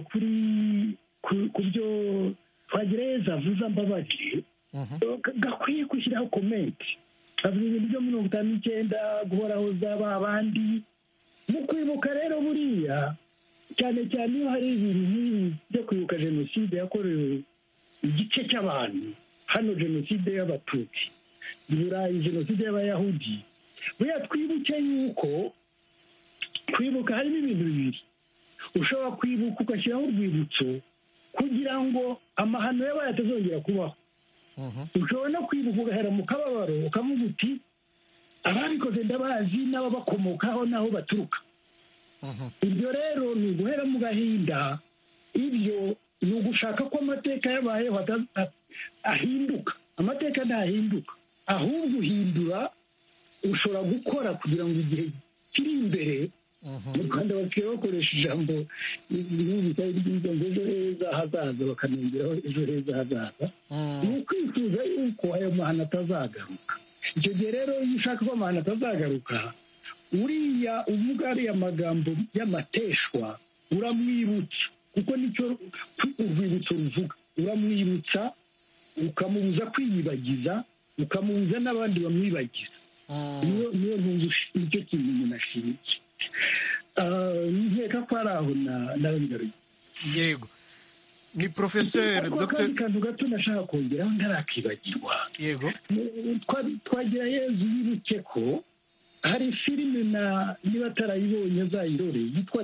ku byo Twagirayezu avuze, mbabarire, gakwiye gushyiraho komenti. Avuga ibintu byo 59 guhoraho zaba abandi. Mu kwibuka rero buriya cyane cyane iyo hari ibintu byo kwibuka jenoside yakorewe igice cy'abantu, hano jenoside y'abatutsi, i Burayi jenoside y'abayahudi, buriya twibuke yuko kwibuka harimo ibintu bibiri. Ushobora kwibuka ugashyiraho urwibutso kugira ngo amahano yabaye atazongera kubaho. Ushobora no kwibuka ugahera mu kababaro ukavuga uti ababikoze ndabazi n'ababakomokaho n'aho baturuka. Ibyo rero ni uguhera mu gahinda. Ibyo ni ugushaka ko amateka yabayeho ahinduka. Amateka ntahinduka, ahubwo uhindura. Ushobora gukora kugira ngo igihe kiri imbere, mu Rwanda bakwiye bakoresha ijambo bitari ryiza ngo ejo heza hazaza, bakanongeraho ejo heza hazaza. Ni ukwifuza yuko ayo mahano atazagaruka. Icyo gihe rero iyo ushaka ko amahano atazagaruka, uriya uvuga ariya magambo y'amateshwa uramwibutsa, kuko nicyo urwibutso ruvuga. Uramwibutsa, ukamubuza kwiyibagiza, ukamubuza n'abandi bamwibagiza. niyo nicyo kintu umuntu ashimye. Nkeka ko ari aho nabigaruye. Yego, ni Professeur Dr. Kantu gato nashaka kongeraho ntarakibagirwa. Yego, twagira Yezu yibuke ko hari filime niba atarayibonye azayirore yitwa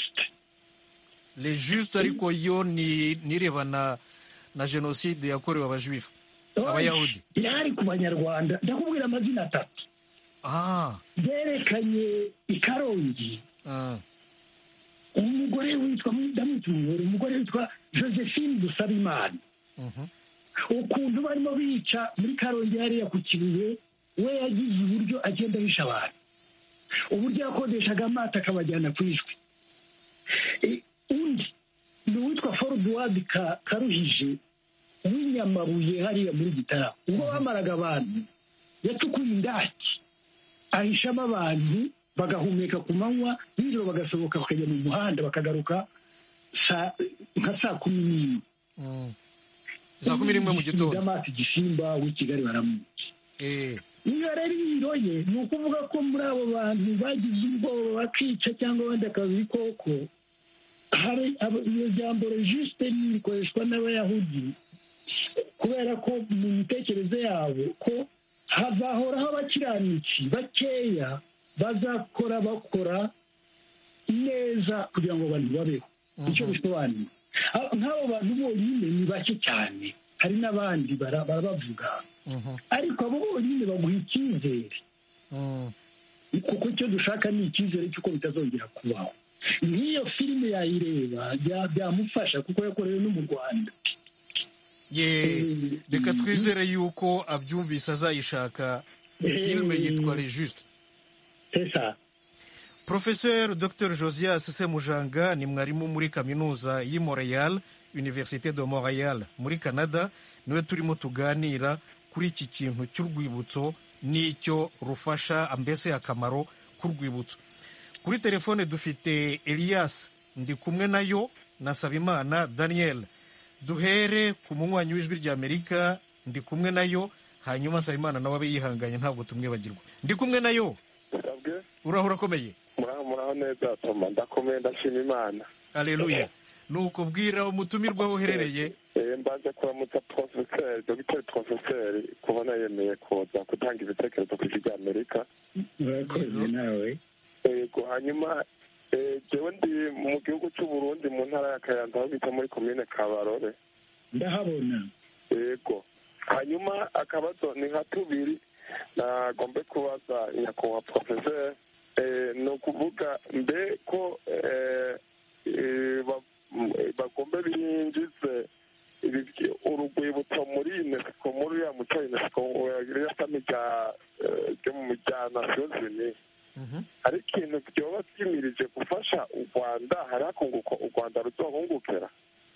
Le Juste, ariko yo nirebana na jenoside yakorewe abajuifu abayahudi. Yari ku banyarwanda, ndakubwira amazina 3 byerekanye i Karongi. Umugore witwa umugore witwa Josephine Dusabimana. Ukuntu barimo bica muri Karongi hariya ku Kibuye, we yagize uburyo agenda bisha abantu, uburyo yakodeshaga amato akabajyana ku ijwi. Undi ni uwitwa Forduwadi Karuhije w'inyamabuye hariya muri Gitarama. Ubwo bamaraga abantu yacukuye indaki ahishamo abantu bagahumeka ku manywa, nijoro bagasohoka bakajya mu muhanda bakagaruka nka saa 11. Saa 11 mu gitondo. Damasi Gisimba w'i Kigali baramuca. Niyo rero yiroye, ni ukuvuga ko muri abo bantu bagize ubwoba bakica cyangwa abandi akazi koko, hari iyo jambo Juste rikoreshwa n'Abayahudi kubera ko mu mitekerereze yabo ko hazahoraho abakiraniki bakeya bakora neza kugira ngo abantu babeho. Icyo bisobanuye nk'abo bantu bonyine ni bake cyane, hari n'abandi barabavuga, ariko abo bonyine baguha icyizere, kuko icyo dushaka ni icyizere cy'uko bitazongera kubaho. Nk'iyo filime yayireba byamufasha kuko yakorewe no mu Rwanda. Reka twizere yuko abyumvise azayishaka. Filime yitwa Le Juste. Professeur Dr. Josias Semujanga ni mwarimu muri kaminuza y'i Montreal, Université de Montréal muri Canada, niwe turimo tuganira kuri iki kintu cy'urwibutso n'icyo rufasha, mbese akamaro k'urwibutso. Kuri telefone dufite Elias ndi kumwe nayo na Sabimana Daniel. Duhere ku munywanyi w'ijwi ry'Amerika ndi kumwe nayo, hanyuma Sabimana nawe abe yihanganye ntabwo tumwibagirwa. Ndi kumwe nayo. Urahura komeye? Muraho neza Toma, ndakomeye ndashima Imana. Haleluya. Nuko bwira umutumirwa aho uherereye. Mbanze kuramutsa Dr. Professeur kubona yemeye kuza gutanga ibitekerezo ku ijwi ry'Amerika. Urakoze nawe. Yego, hanyuma jewe ndi mu gihugu cy'u Burundi mu ntara ya Kayanza aho bita muri commune Kabarore. Ndahabona. Yego, hanyuma akabazo ni nka tubiri nagombe kubaza nyakubahwa Professeur. Ni ukuvuga mbe ko bagombe binjize urugwibutso muri UNESCO, muri ya muco UNESCO ya shami ryo mu rya Nations Unies. Hari ikintu byoba byimirije gufasha u Rwanda, hari hakunguko u Rwanda ruzohungukira.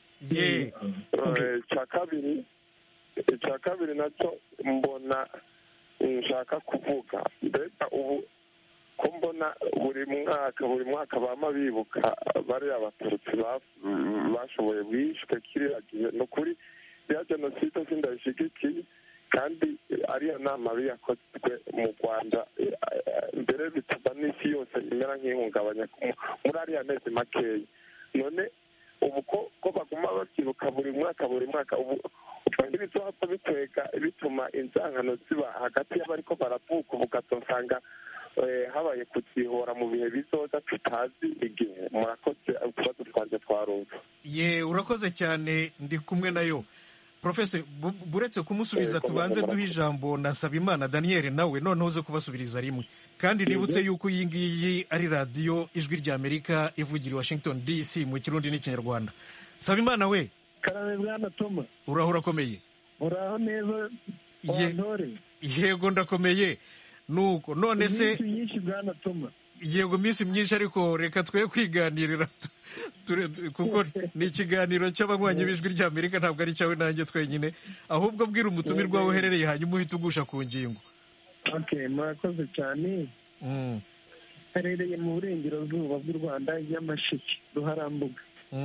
Icya kabiri nacyo mbona nshaka kuvuga, mbega ubu ko mbona buri mwaka bama bibuka bariya abatutsi bashoboye bishwe kiriya gihe. Ni ukuri ya jenoside sindayishyigikiye, kandi ariyo nama yakozwe mu Rwanda mbere bituma n'isi yose imera nk'ihungabanya muri ariya mezi makeya. None ubu ko baguma babyibuka buri mwaka ubu ntibizohava bikwega bituma inzangano ziba hagati y'abariko baravuka, ubu ugasanga habaye kuzihora mu bihe bizoza tutazi igihe. Murakoze, utubazo twanjye twarumva. Urakoze cyane, ndi kumwe nayo. Professor, buretse kumusubiza tubanze duha ijambo na Sabimana Daniel nawe noneho uze kubasubiriza rimwe. Kandi nibutse yuko iyi ngiyi ari radiyo ijwi ry'Amerika ivugira i Washington DC mu Kirundi n'Ikinyarwanda. Sabimana we. Karame bwana Toma. Urahura komeye? Uraho neza wantore? Yego ndakomeye. Nuko none se iminsi myinshi bwana Toma. Yego minsi myinshi, ariko reka twe kwiganirira kuko ni ikiganiro cy'abanywanyi b'ijwi ry'Amerika, ntabwo ari cyawe nanjye twenyine, ahubwo bwira umutumirwa aho uherereye hanyuma uhita ugusha ku ngingo. Murakoze cyane. Herereye mu burengerazuba bw'u Rwanda, Nyamasheke, Ruharambuga.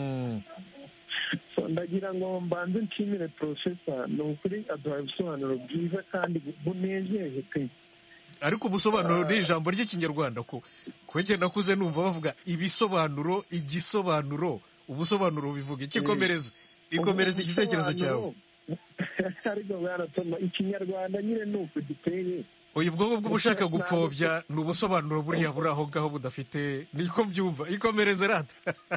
Ndagira ngo mbanze nshimire Professor, ni ukuri aduha ibisobanuro byiza kandi bunejeje pe. ariko ubusobanuro ni ijambo ry'ikinyarwanda ko kwege nakuze numva bavuga ibisobanuro, igisobanuro, ubusobanuro bivuga ikikomereza, ikomereza igitekerezo cyawe. ariko bwaratuma ikinyarwanda nyine ni uko giteye. uyu bwonko bw'ubushaka gupfobya ni ubusobanuro buriya buri aho ngaho budafite, niko mbyumva, ikomereze rata.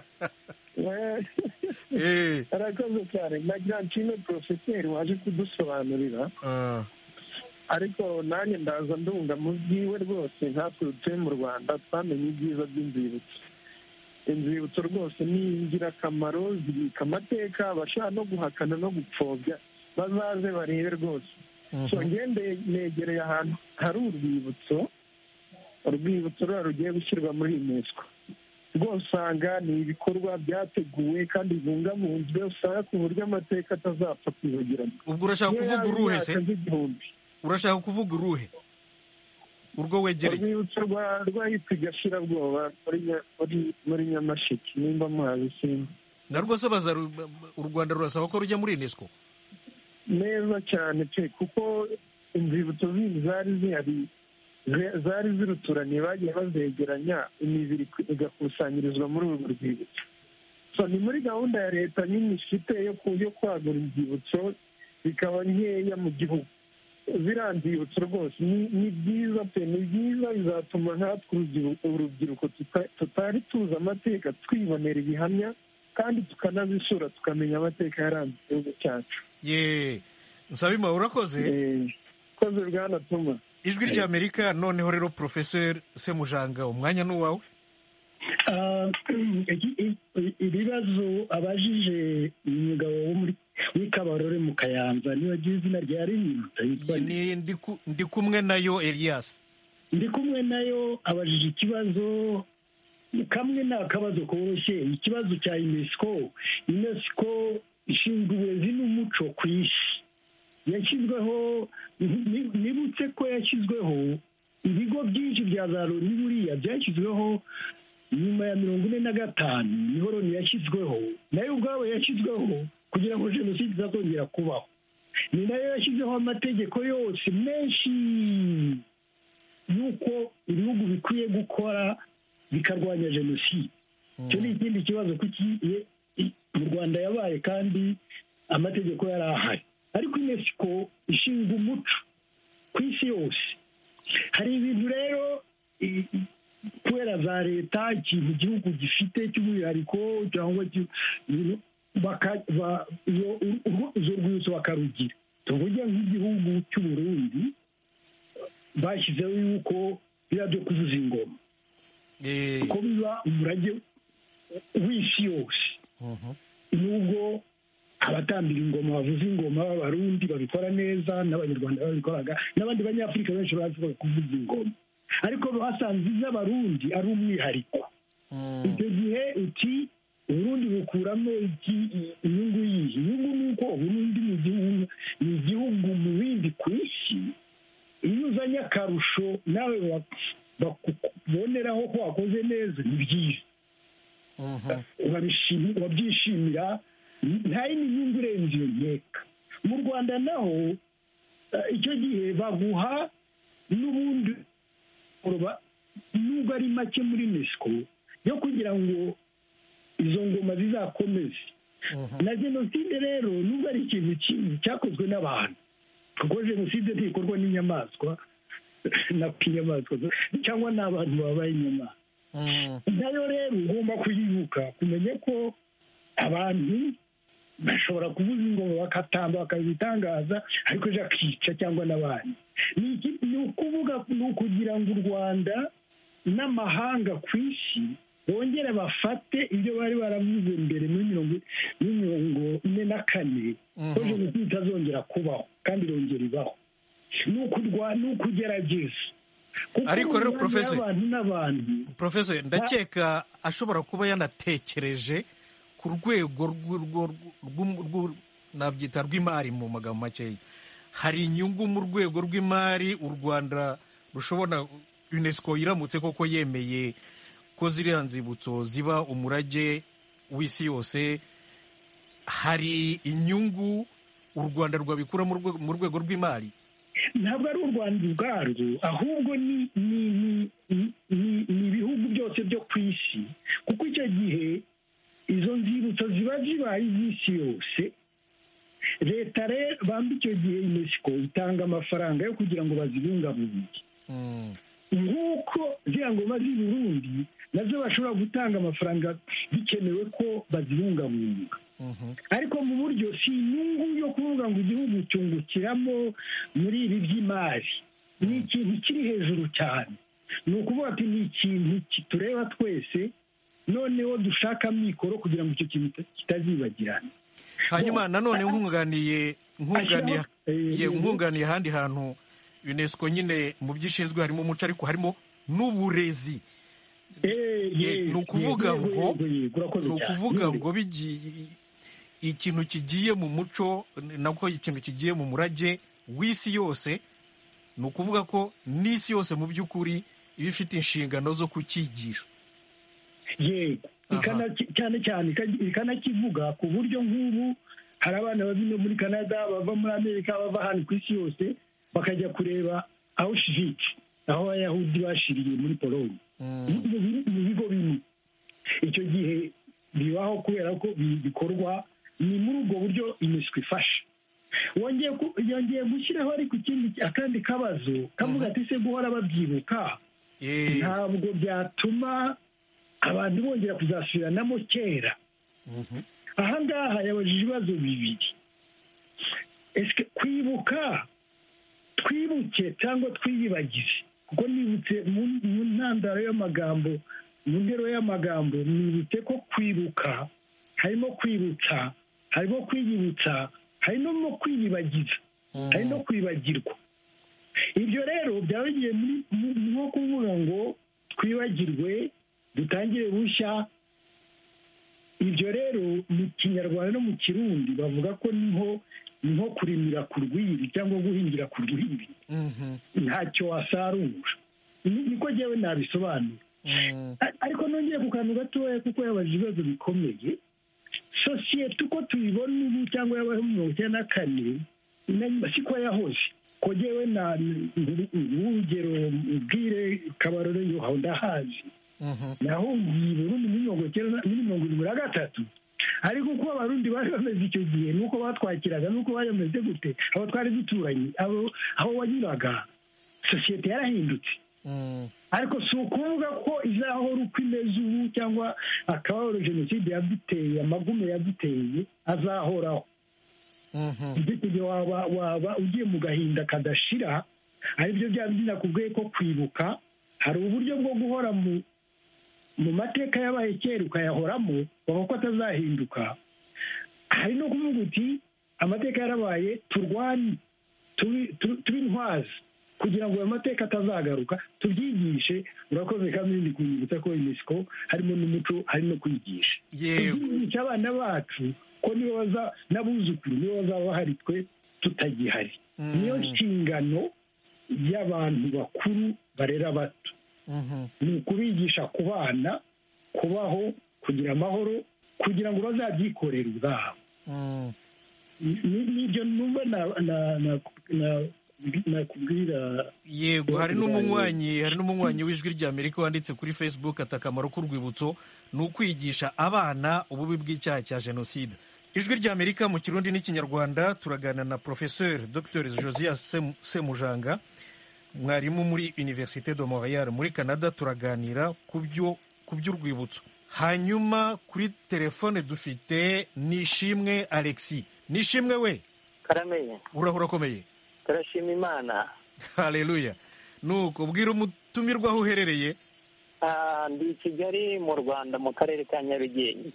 arakoze cyane, nagira nshime porofeseri waje kudusobanurira, ariko nanjye ndaza ndunga mu byiwe rwose. nkatwe dutuye mu Rwanda twamenye ibyiza by'inzibutso. inzibutso rwose ni ingirakamaro, zibika amateka, abashaka no guhakana no gupfobya bazaze barebe rwose. so ngende negereye ahantu hari urwibutso ruriya rugiye gushyirwa muri UNESCO. rwose usanga ni ibikorwa byateguwe kandi bibungabunzwe, usanga ku buryo amateka atazapfa kwibagirana. ubwo urashaka kuvuga uruhe se? urashaka kuvuga uruhe? urwo wegereye? urwibutso rwahitwa Gashirabwoba muri Nyamasheke, nimba muhazi simba. narwo se baza u Rwanda rurasaba ko rujya muri UNESCO? neza cyane pe, kuko inzibutso zindi zari zihari zari ziruturaniye, bagiye bazegeranya, imibiri igakusanyirizwa muri urwo rwibutso. so ni muri gahunda ya leta nyine ifite yo kwagura inzibutso bikaba nkeya mu gihugu. ziriya nzibutso rwose ni byiza pe, ni byiza, bizatuma nkatwe urubyiruko tutari tuzi amateka twibonera ibihamya kandi tukanabisura tukamenya amateka yaranze igihugu cyacu. Nsabima urakoze. koze bwana Tuma. ijwi ry'Amerika. noneho rero Professeur Semujanga, umwanya ni uwawe. ibibazo abajije umugabo wo muri w'Ikabarore mu Kayanza, niba agize izina rya rimwe ndi kumwe nayo Elias. ndi kumwe nayo abajije ikibazo kamwe, ni akabazo koroshye. ikibazo cya UNESCO ishinzwe uburezi n'umuco ku isi. yashyizweho, nibutse ko yashyizweho ibigo byinshi bya za Loni buriya byashyizweho nyuma ya 1945, niho Loni yashyizweho, nayo ubwabo yashyizweho kugira ngo jenoside izazongera kubaho. ni nayo yashyizeho amategeko yose menshi y'uko ibihugu bikwiye gukora bikarwanya jenoside. icyo ni ikindi kibazo, kuko mu Rwanda yabaye kandi amategeko yari ahari. ariko UNESCO ishinzwe umuco ku isi yose. hari ibintu rero kubera za leta, ikintu igihugu gifite cy'umwihariko cyangwa izo rwibutso bakarugira. tuvuge nk'igihugu cy'u Burundi bashyizeho yuko biriya byo kuvuza ingoma ko biba umurage w'isi yose. nubwo abatambira ingoma bavuza ingoma b'Abarundi babikora neza, n'Abanyarwanda babikoraga, n'abandi banyafurika benshi bazi kuvuza ingoma, ariko basanze iz'Abarundi ari umwihariko. icyo gihe uti Uburundi bukuramo inyungu yihe? inyungu ni uko Uburundi ni igihugu mu bindi ku isi. iyo uzanye akarusho nawe bakuboneraho ko wakoze neza, ni byiza, urabyishimira, nta yindi nyungu irenze iyo nkeka. mu Rwanda naho icyo gihe baguha n'ubundi nubwo ari make muri UNESCO yo kugira ngo izo ngoma zizakomeze. na jenoside rero nubwo ari ikintu kimwe cyakozwe n'abantu, kuko jenoside ntikorwa n'inyamaswa cyangwa n'abantu babaye inyamaswa. nayo rero ugomba kuyibuka, kumenya ko abantu bashobora kuvuza ingoma bakatamba bakabitangaza, ariko ejo akica cyangwa n'abandi. ni ukuvuga, ni ukugira ngo u Rwanda n'amahanga ku isi bongere bafate ibyo bari baravuze mbere muri 1944 ko jenoside itazongera kubaho kandi irongera ibaho. ni ukugerageza. ariko rero Professor ndakeka ashobora kuba yanatekereje ku rwego nabyita rw'imari mu magambo makeya. hari inyungu mu rwego rw'imari u Rwanda rushobora, UNESCO iramutse koko yemeye ko ziriya nzibutso ziba umurage w'isi yose, hari inyungu u Rwanda rwabikura mu rwego rw'imari? ntabwo ari u Rwanda ubwarwo, ahubwo ni ibihugu byose byo ku isi, kuko icyo gihe izo nzibutso ziba zibaye iz'isi yose. Leta rero bamba icyo gihe UNESCO itanga amafaranga yo kugira ngo bazibungabunge, nk'uko ziriya ngoma z'i Burundi nazo bashobora gutanga amafaranga bikenewe ko bazibungabunga. Ariko mu buryo si inyungu yo kuvuga ngo igihugu cyungukiramo muri ibi by'imari, ni ikintu kiri hejuru cyane. Ni ukuvuga ati ni ikintu kitureba twese, noneho dushaka mikoro kugira ngo icyo kintu kitazibagirana. Hanyuma nanone nkunganiye ahandi hantu UNESCO nyine mu byishinzwe harimo umuco, ariko harimo n'uburezi. Ni ukuvuga ngo ikintu kigiye mu muco nako ikintu kigiye mu murage w'isi yose, ni ukuvuga ko n'isi yose mu by'ukuri iba ifite inshingano zo kukigisha. Yego, cyane cyane ikanakivuga ku buryo nk'ubu hari abana bava muri Canada, bava muri Amerika, bava ahantu ku isi yose bakajya kureba Auschwitz, aho abayahudi bashiriye muri Polonye, mu bigo bimwe. Icyo gihe bibaho kubera ko bikorwa ni muri ubwo buryo UNESCO ifasha. Yongeye gushyiraho ariko akandi kabazo kavuga ati se guhora babyibuka ntabwo byatuma abantu bongera kuzasubiranamo kera. Aha ngaha yabajije ibibazo bibiri: ese kwibuka twibuke cyangwa twiyibagize? Kuko nibutse mu ntandaro y'amagambo, mu ngero y'amagambo, nibutse ko kwibuka harimo kwibutsa, harimo kwiyibutsa, harimo no kwiyibagiza, hari no kwibagirwa. Ibyo rero byaba bigiye nko kuvuga ngo twibagirwe dutangire bushya. Ibyo rero mu Kinyarwanda no mu Kirundi bavuga ko ni nko kurimira ku rwiri cyangwa guhingira ku rwiri, ntacyo wasarura. Niko njyewe nabisobanura. Ariko nongeye ku kantu gatoya, kuko yabaje ibibazo bikomeye. Sosiyete uko tuyibona ubu cyangwa yabaho mu 1994 siko yahoze. Ko njyewe urugero ubwire Kabarore yo ndahazi, nahungiye i Burundi muri 1973. Ariko uko abarundi bari bameze icyo gihe, nuko batwakiraga, nuko bari bameze gute, abo twari duturanye, aho wanyuraga, sosiyete yarahindutse. Ariko si ukuvuga ko izahora uko imeze ubu, cyangwa akababaro jenoside yaduteye, amagume yaduteye azahoraho. Igihe waba ugiye mu gahinda kadashira, aribyo bya bindi nakubwiye ko kwibuka hari uburyo bwo guhora mu mateka yabaye kera ukayahoramo, bavuga ko atazahinduka. Hari no kuvuga uti amateka yarabaye, turwane, tube intwazi kugira ngo ayo mateka atazagaruka, tubyigishe. Urakoze kandi kunyibutsa ko UNESCO harimo n'umuco, hari no kwigisha. Tubyigisha abana bacu ko nibo n'abuzukuru nibo bazaba bahari, twe tutagihari. Niyo nshingano y'abantu bakuru barera bato, ni ukubigisha kubana, kubaho, kugira amahoro, kugira ngo bazabyikorere ubwabo. Nibyo numva nakubwira. Yego, hari n'umunywanyi w'Ijwi ry'Amerika wanditse kuri Facebook ati akamaro k'urwibutso ni ukwigisha abana ububi bw'icyaha cya jenoside. Ijwi ry'Amerika mu Kirundi n'Ikinyarwanda turagana na Professeur Dr Josias Semujanga, mwarimu muri Université de Montréal muri Canada. Turaganira ku by'urwibutso. Hanyuma kuri telefone dufite Nishimwe Alexis. Nishimwe we, karamenye, urakomeye? Turashima Imana. Haleluya. Nuko bwira umutumirwa aho uherereye. Ndi Kigali mu Rwanda, mu karere ka Nyarugenge.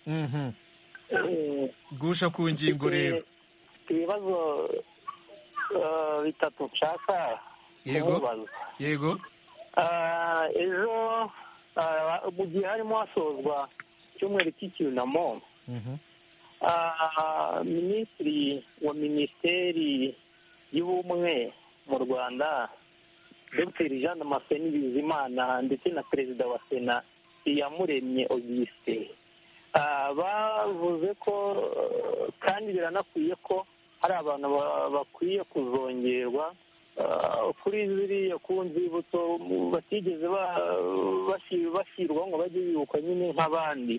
Gusha ku ngingo rero. Ibibazo bitatu nshaka kubaza. Yego. Ejo mu gihe harimo hasozwa icyumweru cy'icyunamo, minisitiri wa minisiteri y'ubumwe mu Rwanda Dr Jean Damascene Bizimana ndetse na perezida wa Sena Iyamuremye Auguste bavuze ko kandi biranakwiye ko hari abantu bakwiye kuzongerwa kuri ziriya ku nzibutso batigeze bashyirwaho ngo bajye bibuka nyine nk'abandi.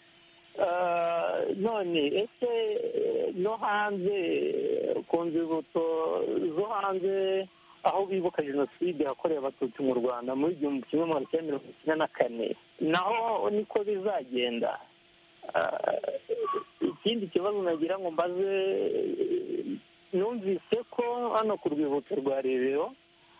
None ese no hanze ku nzibutso zo hanze aho bibuka jenoside yakorewe abatutsi mu Rwanda muri 1994 naho niko bizagenda? Ikindi kibazo nagira ngo mbaze, numvise ko hano ku rwibutso rwa Rebero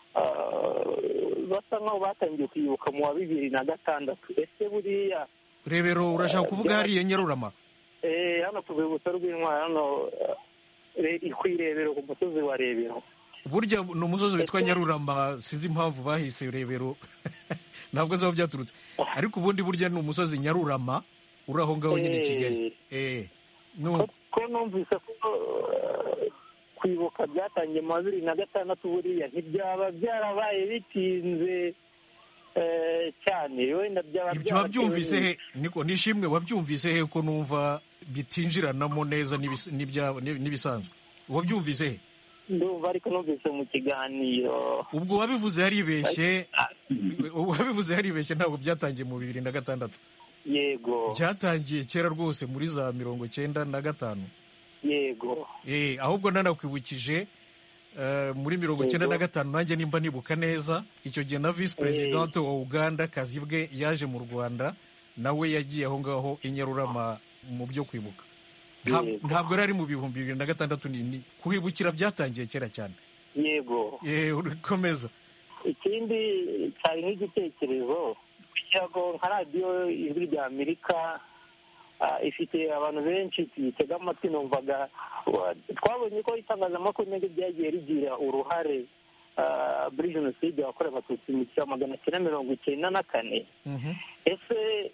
basa nkaho batangiye kwibuka mu wa 2006. Ese buriya Rebero urashaka kuvuga hariya Nyarurama? Hano ku rwibutso rw'Intwari hano ikwirebero ku musozi wa Rebero. Burya ni umusozi witwa Nyarurama, sinzi impamvu bahise Rebero ntabwo zaba byaturutse, ariko ubundi burya ni umusozi Nyarurama uri aho ngaho nyine i Kigali. Ko numvise ko kwibuka byatangiye mu wa 2006 buriya ntibyaba byarabaye bitinze cyane, wenda byaba ibyo wabyumvise he? Niko nishimwe, wabyumvise he ko numva bitinjiranamo neza n'ibisanzwe? Wabyumvise he? Ndumva ariko numvise mu kiganiro. Ubwo wabivuze haribeshye, ntabwo byatangiye mu 2006. Yego, byatangiye kera rwose muri za 1995. Yego, ahubwo nanakwibukije muri 1995 nanjye nimba nibuka neza, icyo gihe na vice president wa Uganda Kazibwe yaje mu Rwanda, nawe yagiye aho ngaho i Nyarurama mu byo kwibuka. Ntabwo rari mu 2006, ni kuhibukira byatangiye kera cyane. Yego, urikomeza. Ikindi cyari nk'igitekerezo cyago nka radiyo Ijwi rya Amerika ifite abantu benshi tuyitega amatwi, numvaga twabonye ko itangazamakuru nabyo byagiye rigira uruhare muri jenoside yakorewe abatutsi mu 1994. Ese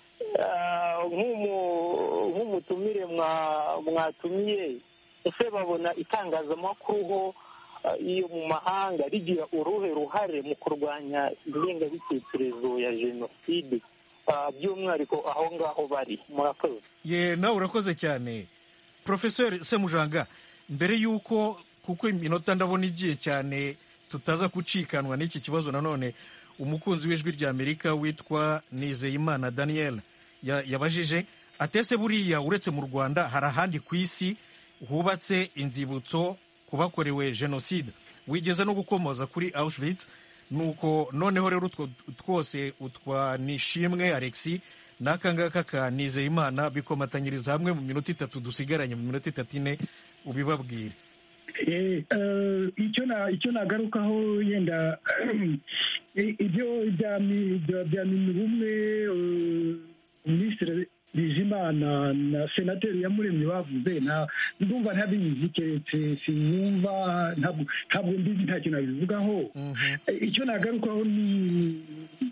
nk'umutumire mwatumiye, ese babona itangazamakuru ho iyo mu mahanga rigira uruhe ruhare mu kurwanya ingengabitekerezo ya jenoside by'umwihariko aho ngaho bari? Murakoze. Nawe urakoze cyane Professeur Semujanga. Mbere y'uko, kuko iminota ndabona igiye cyane, tutaza gucikanwa n'iki kibazo, nanone umukunzi w'Ijwi rya Amerika witwa Nizeyimana Daniel yabajije atese buriya uretse mu Rwanda hari ahandi ku isi hubatse inzibutso ku bakorewe jenoside? Wigeze no gukomoza kuri Auschwitz. Nuko noneho rero twose utwa Nishimwe Alexis n'akangaka ka Nizeyimana bikomatanyiriza hamwe mu minota 3 dusigaranye, mu minota 3 ubibabwire. Icyo nagarukaho yenda ibyo bya Minubumwe, Minisitiri Bizimana na Senateri Iyamuremye bavuze, ndumva ntabizi, keretse sinyumva, ntabwo mbizi, nta kintu nabivugaho. Icyo nagarukaho ni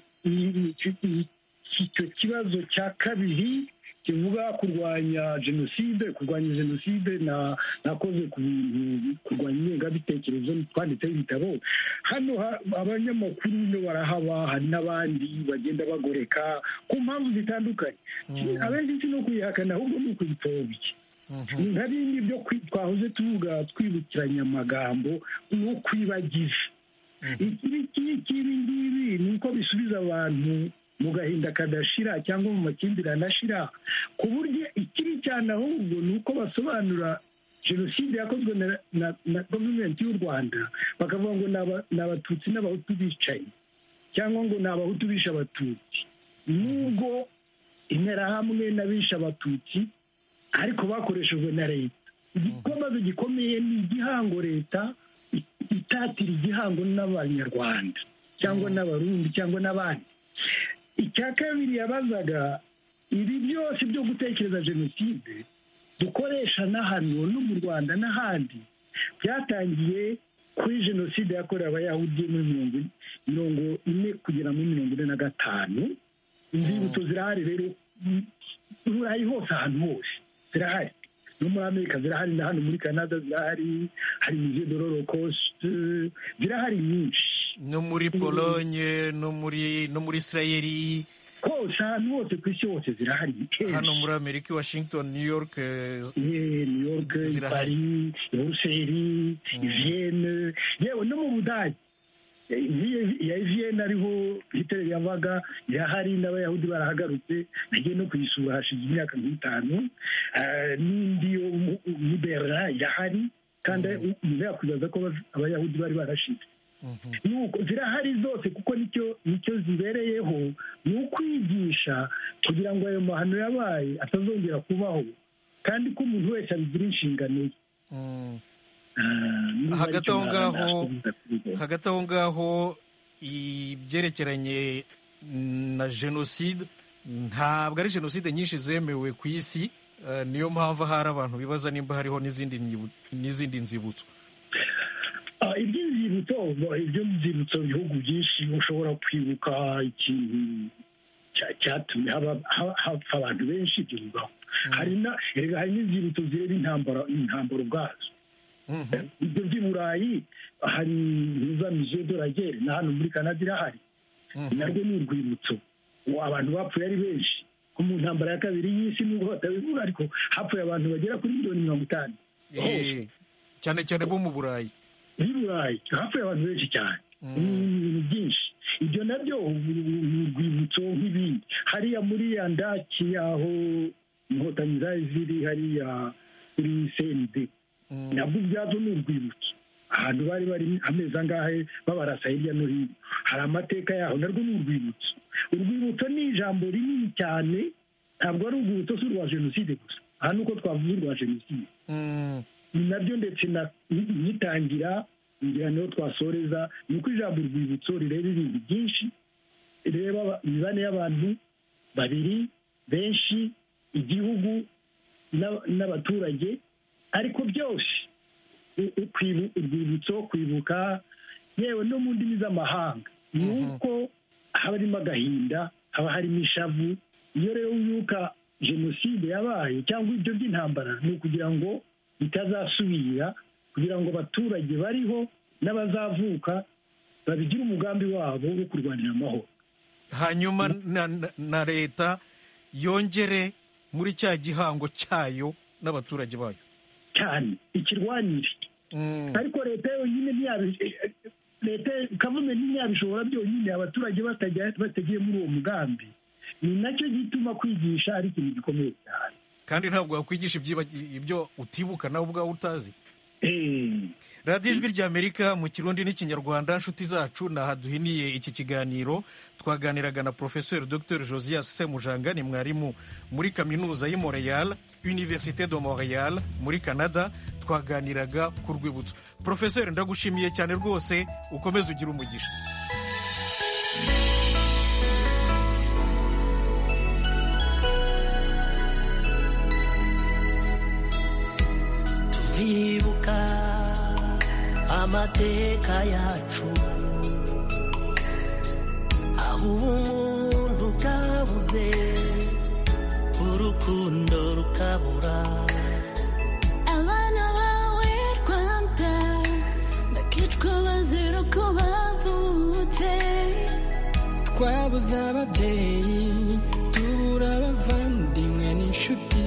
icyo kibazo cya kabiri kivuga kurwanya jenoside. nakoze ku bintu kurwanya ingengabitekerezo, twanditseho ibitabo. Hano abanyamakuru no barahaba, hari n'abandi bagenda bagoreka ku mpamvu zitandukanye. Abenshi si no kuyihakana, ahubwo ni ukuyipfobya. nka bindi byo twahoze tuvuga twibukiranya amagambo no kwibagiza. Ikibi ngibi ni uko bisubiza abantu mu gahinda kadashira cyangwa mu makimbirane ashira, ku buryo ikiri cyane ahubwo ni uko basobanura jenoside yakozwe na gavumenti y'u Rwanda, bakavuga ngo ni abatutsi n'abahutu bicaye, cyangwa ngo ni abahutu bishe abatutsi, nubwo interahamwe n'abishe abatutsi ariko bakoreshejwe na leta. Igikombe gikomeye ni igihango leta itatira igihango n'abanyarwanda cyangwa n'abarundi cyangwa n'abandi. Icya kabiri yabazaga, ibi byose byo gutekereza jenoside dukoresha na hano no mu Rwanda n'ahandi byatangiye kuri jenoside yakorewe abayahudi muri 40 kugera muri 45. Inzibutso zirahari rero urayi hose, ahantu hose zirahari, no muri Amerika zirahari, na hano muri Canada zirahari, hari Musée de l'Holocaust, zirahari nyinshi, no muri Pologne, no muri Israeli, hose ahantu hose ku isi hose zirahari hano muri Amerika, Washington, New York, Paris, Buruseli, Vienne, yewe no mu Budage ya Vienne ariho Hitler yavaga irahari, n'abayahudi barahagarutse, nagiye no kuyisura hashize imyaka nk'itanu. N'indi yo muri Berlin irahari, kandi umuntu yakwibaza ko abayahudi bari barashize. Nuko zirahari zose, kuko nicyo zibereyeho, ni ukwigisha kugira ngo ayo mahano yabaye atazongera kubaho, kandi ko umuntu wese abigira inshingano ye. Hagati aho ngaho ibyerekeranye na jenoside, ntabwo ari jenoside nyinshi zemewe ku isi, niyo mpamvu hari abantu bibaza nimba hariho n'izindi nzibutso. Iby'inzibutso bihugu byinshi ushobora kwibuka ikintu cyatumye hapfa abantu benshi, ibyo bibaho. Hari n'inzibutso zireba intambara ubwazo. Ibyo by'i Burayi hari musée de la guerre, na hano muri Canada irahari, narwo ni urwibutso. Abantu bapfuye ari benshi ko mu ntambara ya kabiri y'isi, nubwo batabivuga ariko hapfuye abantu bagera kuri 50,000 cyane cyane bo mu Burayi. Muri Burayi hapfuye abantu benshi cyane, ibintu byinshi. Ibyo nabyo ni urwibutso nk'ibindi. Hariya muri Andaki aho inkotanyi zari ziri hariya kuri CND, nabwo ubwazo ni urwibutso. Ahantu bari amezi angahe babarasa hirya no hino, hari amateka yaho, narwo ni urwibutso. Urwibutso ni ijambo rinini cyane, ntabwo ari urwibutso si urwa jenoside gusa. Aha ni uko twavuze urwa jenoside. Ni nabyo ndetse ngitangira ngira niho twasoreza, ni uko ijambo urwibutso rireba ibintu byinshi, rireba imibane y'abantu babiri benshi, igihugu n'abaturage, ariko byose urwibutso kwibuka yewe no mu ndimi z'amahanga, ni uko haba harimo agahinda, haba harimo ishavu. Iyo rero wibuka jenoside yabaye cyangwa ibyo by'intambara, ni ukugira ngo bitazasubira, kugira ngo abaturage bariho n'abazavuka babigire umugambi wabo wo kurwanira amahoro. Hanyuma na leta yongere muri cya gihango cyayo n'abaturage bayo cyane ikirwanire. Ariko leta yonyine leta gavumenti ntiyabishobora byonyine, abaturage batagiye muri uwo mugambi. Ni nacyo gituma kwigisha ari ikintu gikomeye cyane, kandi ntabwo wakwigisha ibyo utibuka nawe ubwawe utazi. Radiyo Ijwi ry'Amerika mu Kirundi n'Ikinyarwanda, nshuti zacu, naha duhiniye iki kiganiro. Twaganiraga na Professeur Dr Josias Semujanga, ni mwarimu muri kaminuza y'i Montreal, Université de Montréal muri Canada. Twaganiraga ku rwibutso. Professeur, ndagushimiye cyane rwose, ukomeze ugira umugisha. Turibuka amateka yacu, aho ubumuntu bwabuze, urukundo rukabura. Abana bawe Rwanda bakicwa bazira ko bavutse, twabuze ababyeyi, tubura abavandimwe n'inshuti.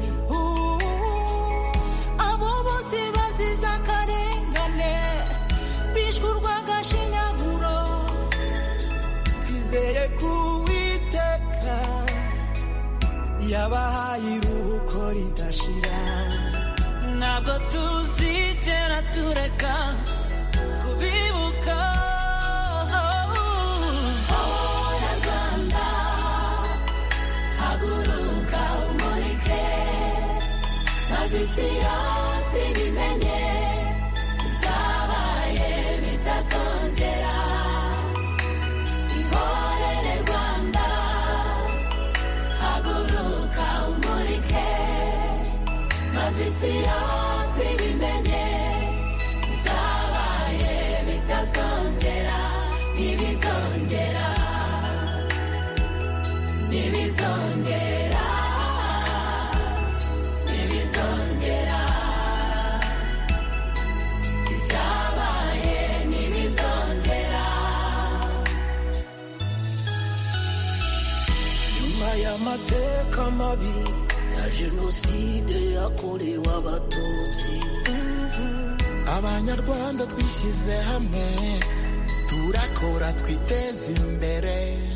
Abo bose bazize akarengane, bishwe urw'agashinyaguro. Twizeye ko Uwiteka yabahaye iruhuko ridashira, ntabwo tuzigera tureka kubibuka. Hora Rwanda, haguruka umurike, maze isi yose ibimenye, ibyabaye bitazongera. Ihorere Rwanda, haguruka umurike, maze isi yose ibimenye, ibyabaye bitazongera. Ntibizongera, ntibizongera, ntibizongera, ibyabaye ntibizongera. aya mateka mabi ya jenoside yakorewe abatutsi. Abanyarwanda twishyize hamwe turakora twiteza imbere.